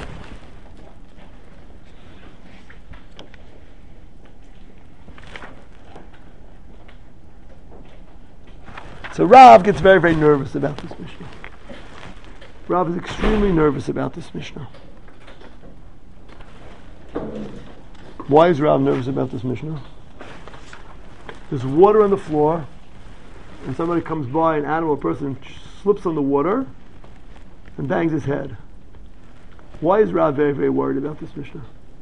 So Rav gets very, very nervous about this Mishnah. Rav is extremely nervous about this Mishnah. Why is Rav nervous about this Mishnah? There's water on the floor, and somebody comes by, an animal, a person slips on the water and bangs his head. Why is Rav very, very worried about this Mishnah?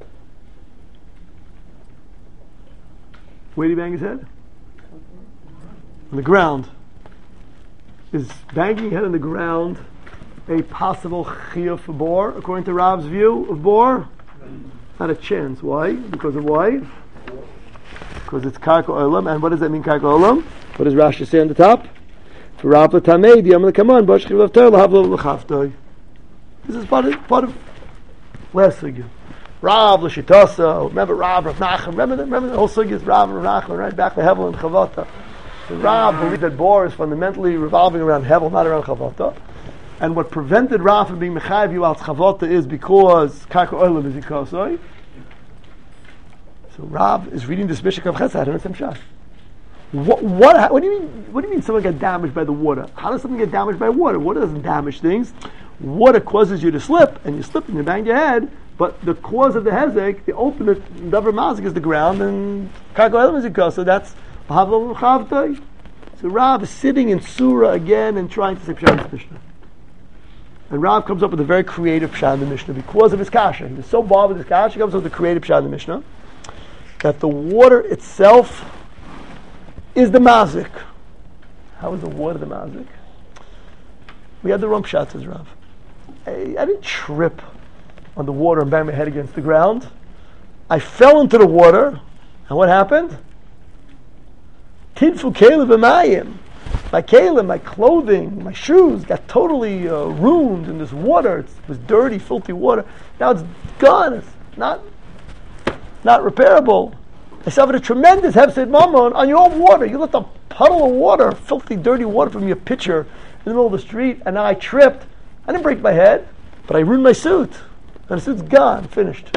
Where did he bang his head? On the ground. Is banging your head on the ground a possible chiyuv for bor, according to Rav's view of bor? Not a chance. Why? Because of why? Because it's karka olam. And what does that mean, karka olam? What does Rashi say on the top? For Rav l'tamei diyam l'kaman bosh chilav ter l'hav l'chaftoi. This is part of last sugya. Rav l'shitasa. Remember Rav Nachman. Remember the whole sugya is Rav Nachman, right back to Hevel and Chavata. The Rav believed that bor is fundamentally revolving around Hevel, not around Chavata. And what prevented Rav from being mechayiv you al Chavata is because karka olam is ikosoi. So Rav is reading this Mishnah of Chesed and it's Hemshach. What do you mean? What do you mean someone got damaged by the water? How does something get damaged by water? Water doesn't damage things. Water causes you to slip, and you slip and you bang your head. But the cause of the hezek, the ultimate davar mazik, is the ground, and karko elam. So that's havlo chavtoi. So Rav is sitting in Surah again and trying to say pshat in the Mishnah. And Rav comes up with a very creative pshat in the Mishnah because of his kasha. He was so bothered with his kasha, he comes up with a creative pshat in the Mishnah that the water itself is the mazik. How is the water the mazik? We had the wrong pshat, says Rav. I didn't trip on the water and bang my head against the ground. I fell into the water, and what happened? Tidfu kelim v'mayim. My kelim, my clothing, my shoes got totally ruined in this water. It was dirty, filthy water. Now it's gone. It's not repairable. I suffered a tremendous hefsed mammon on your own water. You left a puddle of water, filthy, dirty water from your pitcher in the middle of the street, and now I tripped. I didn't break my head, but I ruined my suit. And the suit's gone, finished.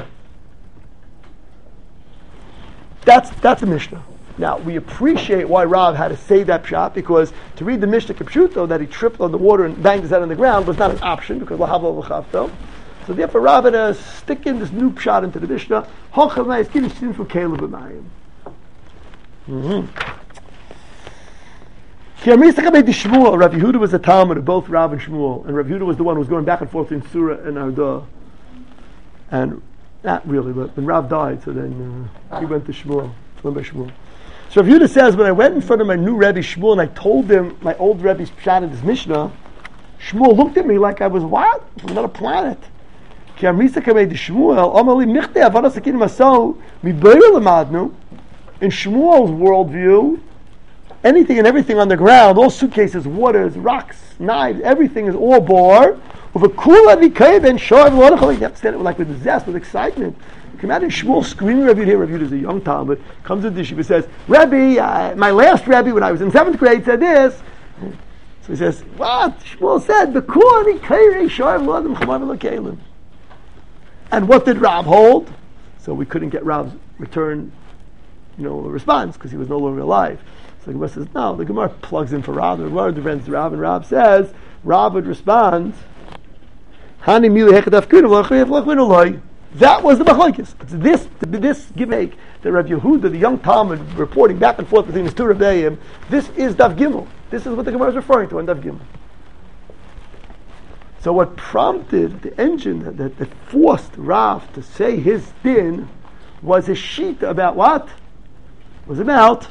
That's the Mishnah. Now, we appreciate why Rav had to say that pshat, because to read the Mishnah Kipshuto, that he tripped on the water and banged his head on the ground, was not an option, because lahavlo v'chavto. So therefore, Rav had to stick in this new pshat into the Mishnah. Hochamayis kidushin for kelim b'mayim. Rav Yehuda was a Talmud of both Rav and Shmuel, and Rav Yehuda was the one who was going back and forth in Surah and Ardah. And not really, but when Rav died, so then he went to Shmuel. Went by Shmuel. So Rav Yehuda says, when I went in front of my new Rebbe Shmuel and I told him my old Rebbe's pshat in his Mishnah, Shmuel looked at me like I was what? From another planet. In Shmuel's worldview, anything and everything on the ground, all suitcases, waters, rocks, knives, everything is all bore. With a kula v'kayben shoyv l'odachol, you have to stand it like with zest, with excitement. You can imagine Shmuel screaming. Rebbe here. Rebbe is a young Talmud, comes into the yeshiva, says, Rebbe, my last Rebbe when I was in 7th grade said this. So he says, what? Shmuel said, the kula v'kayben shoyv l'odachol chamav v'lokelim. And what did Rav hold? So we couldn't get Rav's return, response, because he was no longer alive. So the Gemara says, no, the Gemara plugs in for Rav, the Gemara defends Rav, and Rav says, Rav would respond, that was the machlokes. It's this give-make that Rav Yehuda, the young Talmud, reporting back and forth between his two Rebbeim, this is Daf Gimel. This is what the Gemara is referring to on Daf Gimel. So what prompted the engine that forced Rav to say his din was a sheet about what? It was about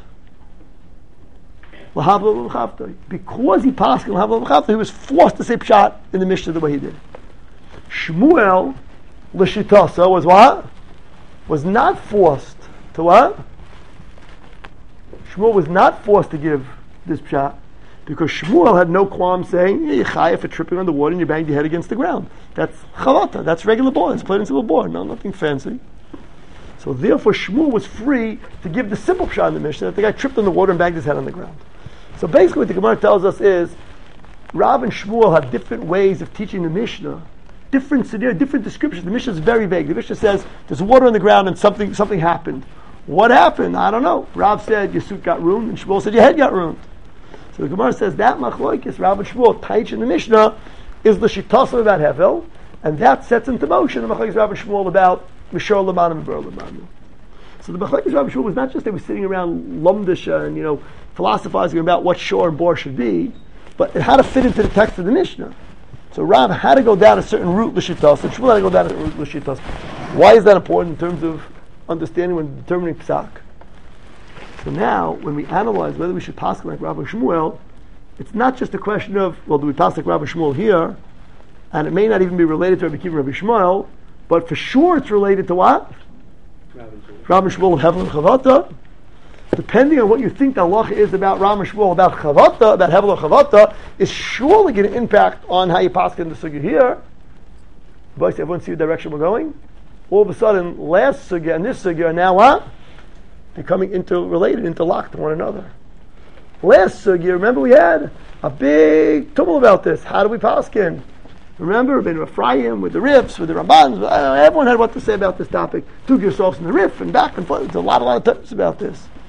Lahavlo v'chavtoi. Because he passed Lahavlo v'chavtoi, he was forced to say pshat in the Mishnah the way he did. Shmuel l'shitasa was what? Was not forced to what? Shmuel was not forced to give this pshat because Shmuel had no qualm saying, you're chayav for tripping on the water and you banged your head against the ground. That's chavata. That's regular board. It's plain and simple board. No, nothing fancy. So therefore Shmuel was free to give the simple pshat in the Mishnah that the guy tripped on the water and banged his head on the ground. So basically what the Gemara tells us is Rav and Shmuel have different ways of teaching the Mishnah. Different descriptions. The Mishnah is very vague. The Mishnah says there's water on the ground and something happened. What happened? I don't know. Rav said your suit got ruined, and Shmuel said your head got ruined. So the Gemara says that machlokes Rav and Shmuel taich in the Mishnah is the shitasim about hevel, and that sets into motion the machlokes Rav and Shmuel about mishor lemanim and ber lemanim. So the machlokes Rav and Shmuel was not just they were sitting around lumdisha and philosophizing about what shor and bor should be, but it had to fit into the text of the Mishnah. So Rav had to go down a certain route l'shitas, and Shmuel had to go down a certain route l'shitas. Why is that important in terms of understanding when determining psak? So now, when we analyze whether we should pass like Rav and Shmuel, it's not just a question of, well, do we pass like Rav and Shmuel here? And it may not even be related to Rabbi Akiva and Rabbi Shmuel, but for sure it's related to what? Rav and Shmuel of Hevel and Chavata. Depending on what you think the halacha is about Rav and Shmuel, about Chavata, about Hevel or Chavata, is surely going to impact on how you pass in the sugya here. Boys, everyone see the direction we're going? All of a sudden, last sugya and this sugya are now what? Becoming interrelated, interlocked to one another. Last sugya, remember we had a big tumult about this. How do we pass in? Remember, Ben Ephraim with the riffs, with the Rabbans, everyone had what to say about this topic. Took yourselves in the riff and back and forth. There's a lot of times about this.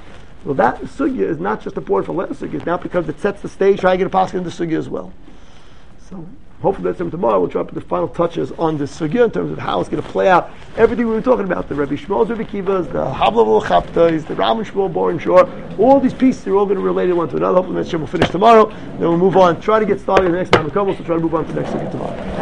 Well, that sugya is not just important for last sugya. It's not because it sets the stage. Try to get a pasuk in the sugya as well. So hopefully that's tomorrow. We'll try to put the final touches on this sugya in terms of how it's going to play out. Everything we were talking about, the Rabbi Shmuel's, Rabbi Kiva's, the Havlav Chaptais, the Ram and Shmuel Bor and Shor, all these pieces are all going to relate one to another. Hopefully we'll finish tomorrow. Then we'll move on. Try to get started in the next time we come. We'll try to move on to the next sugya tomorrow.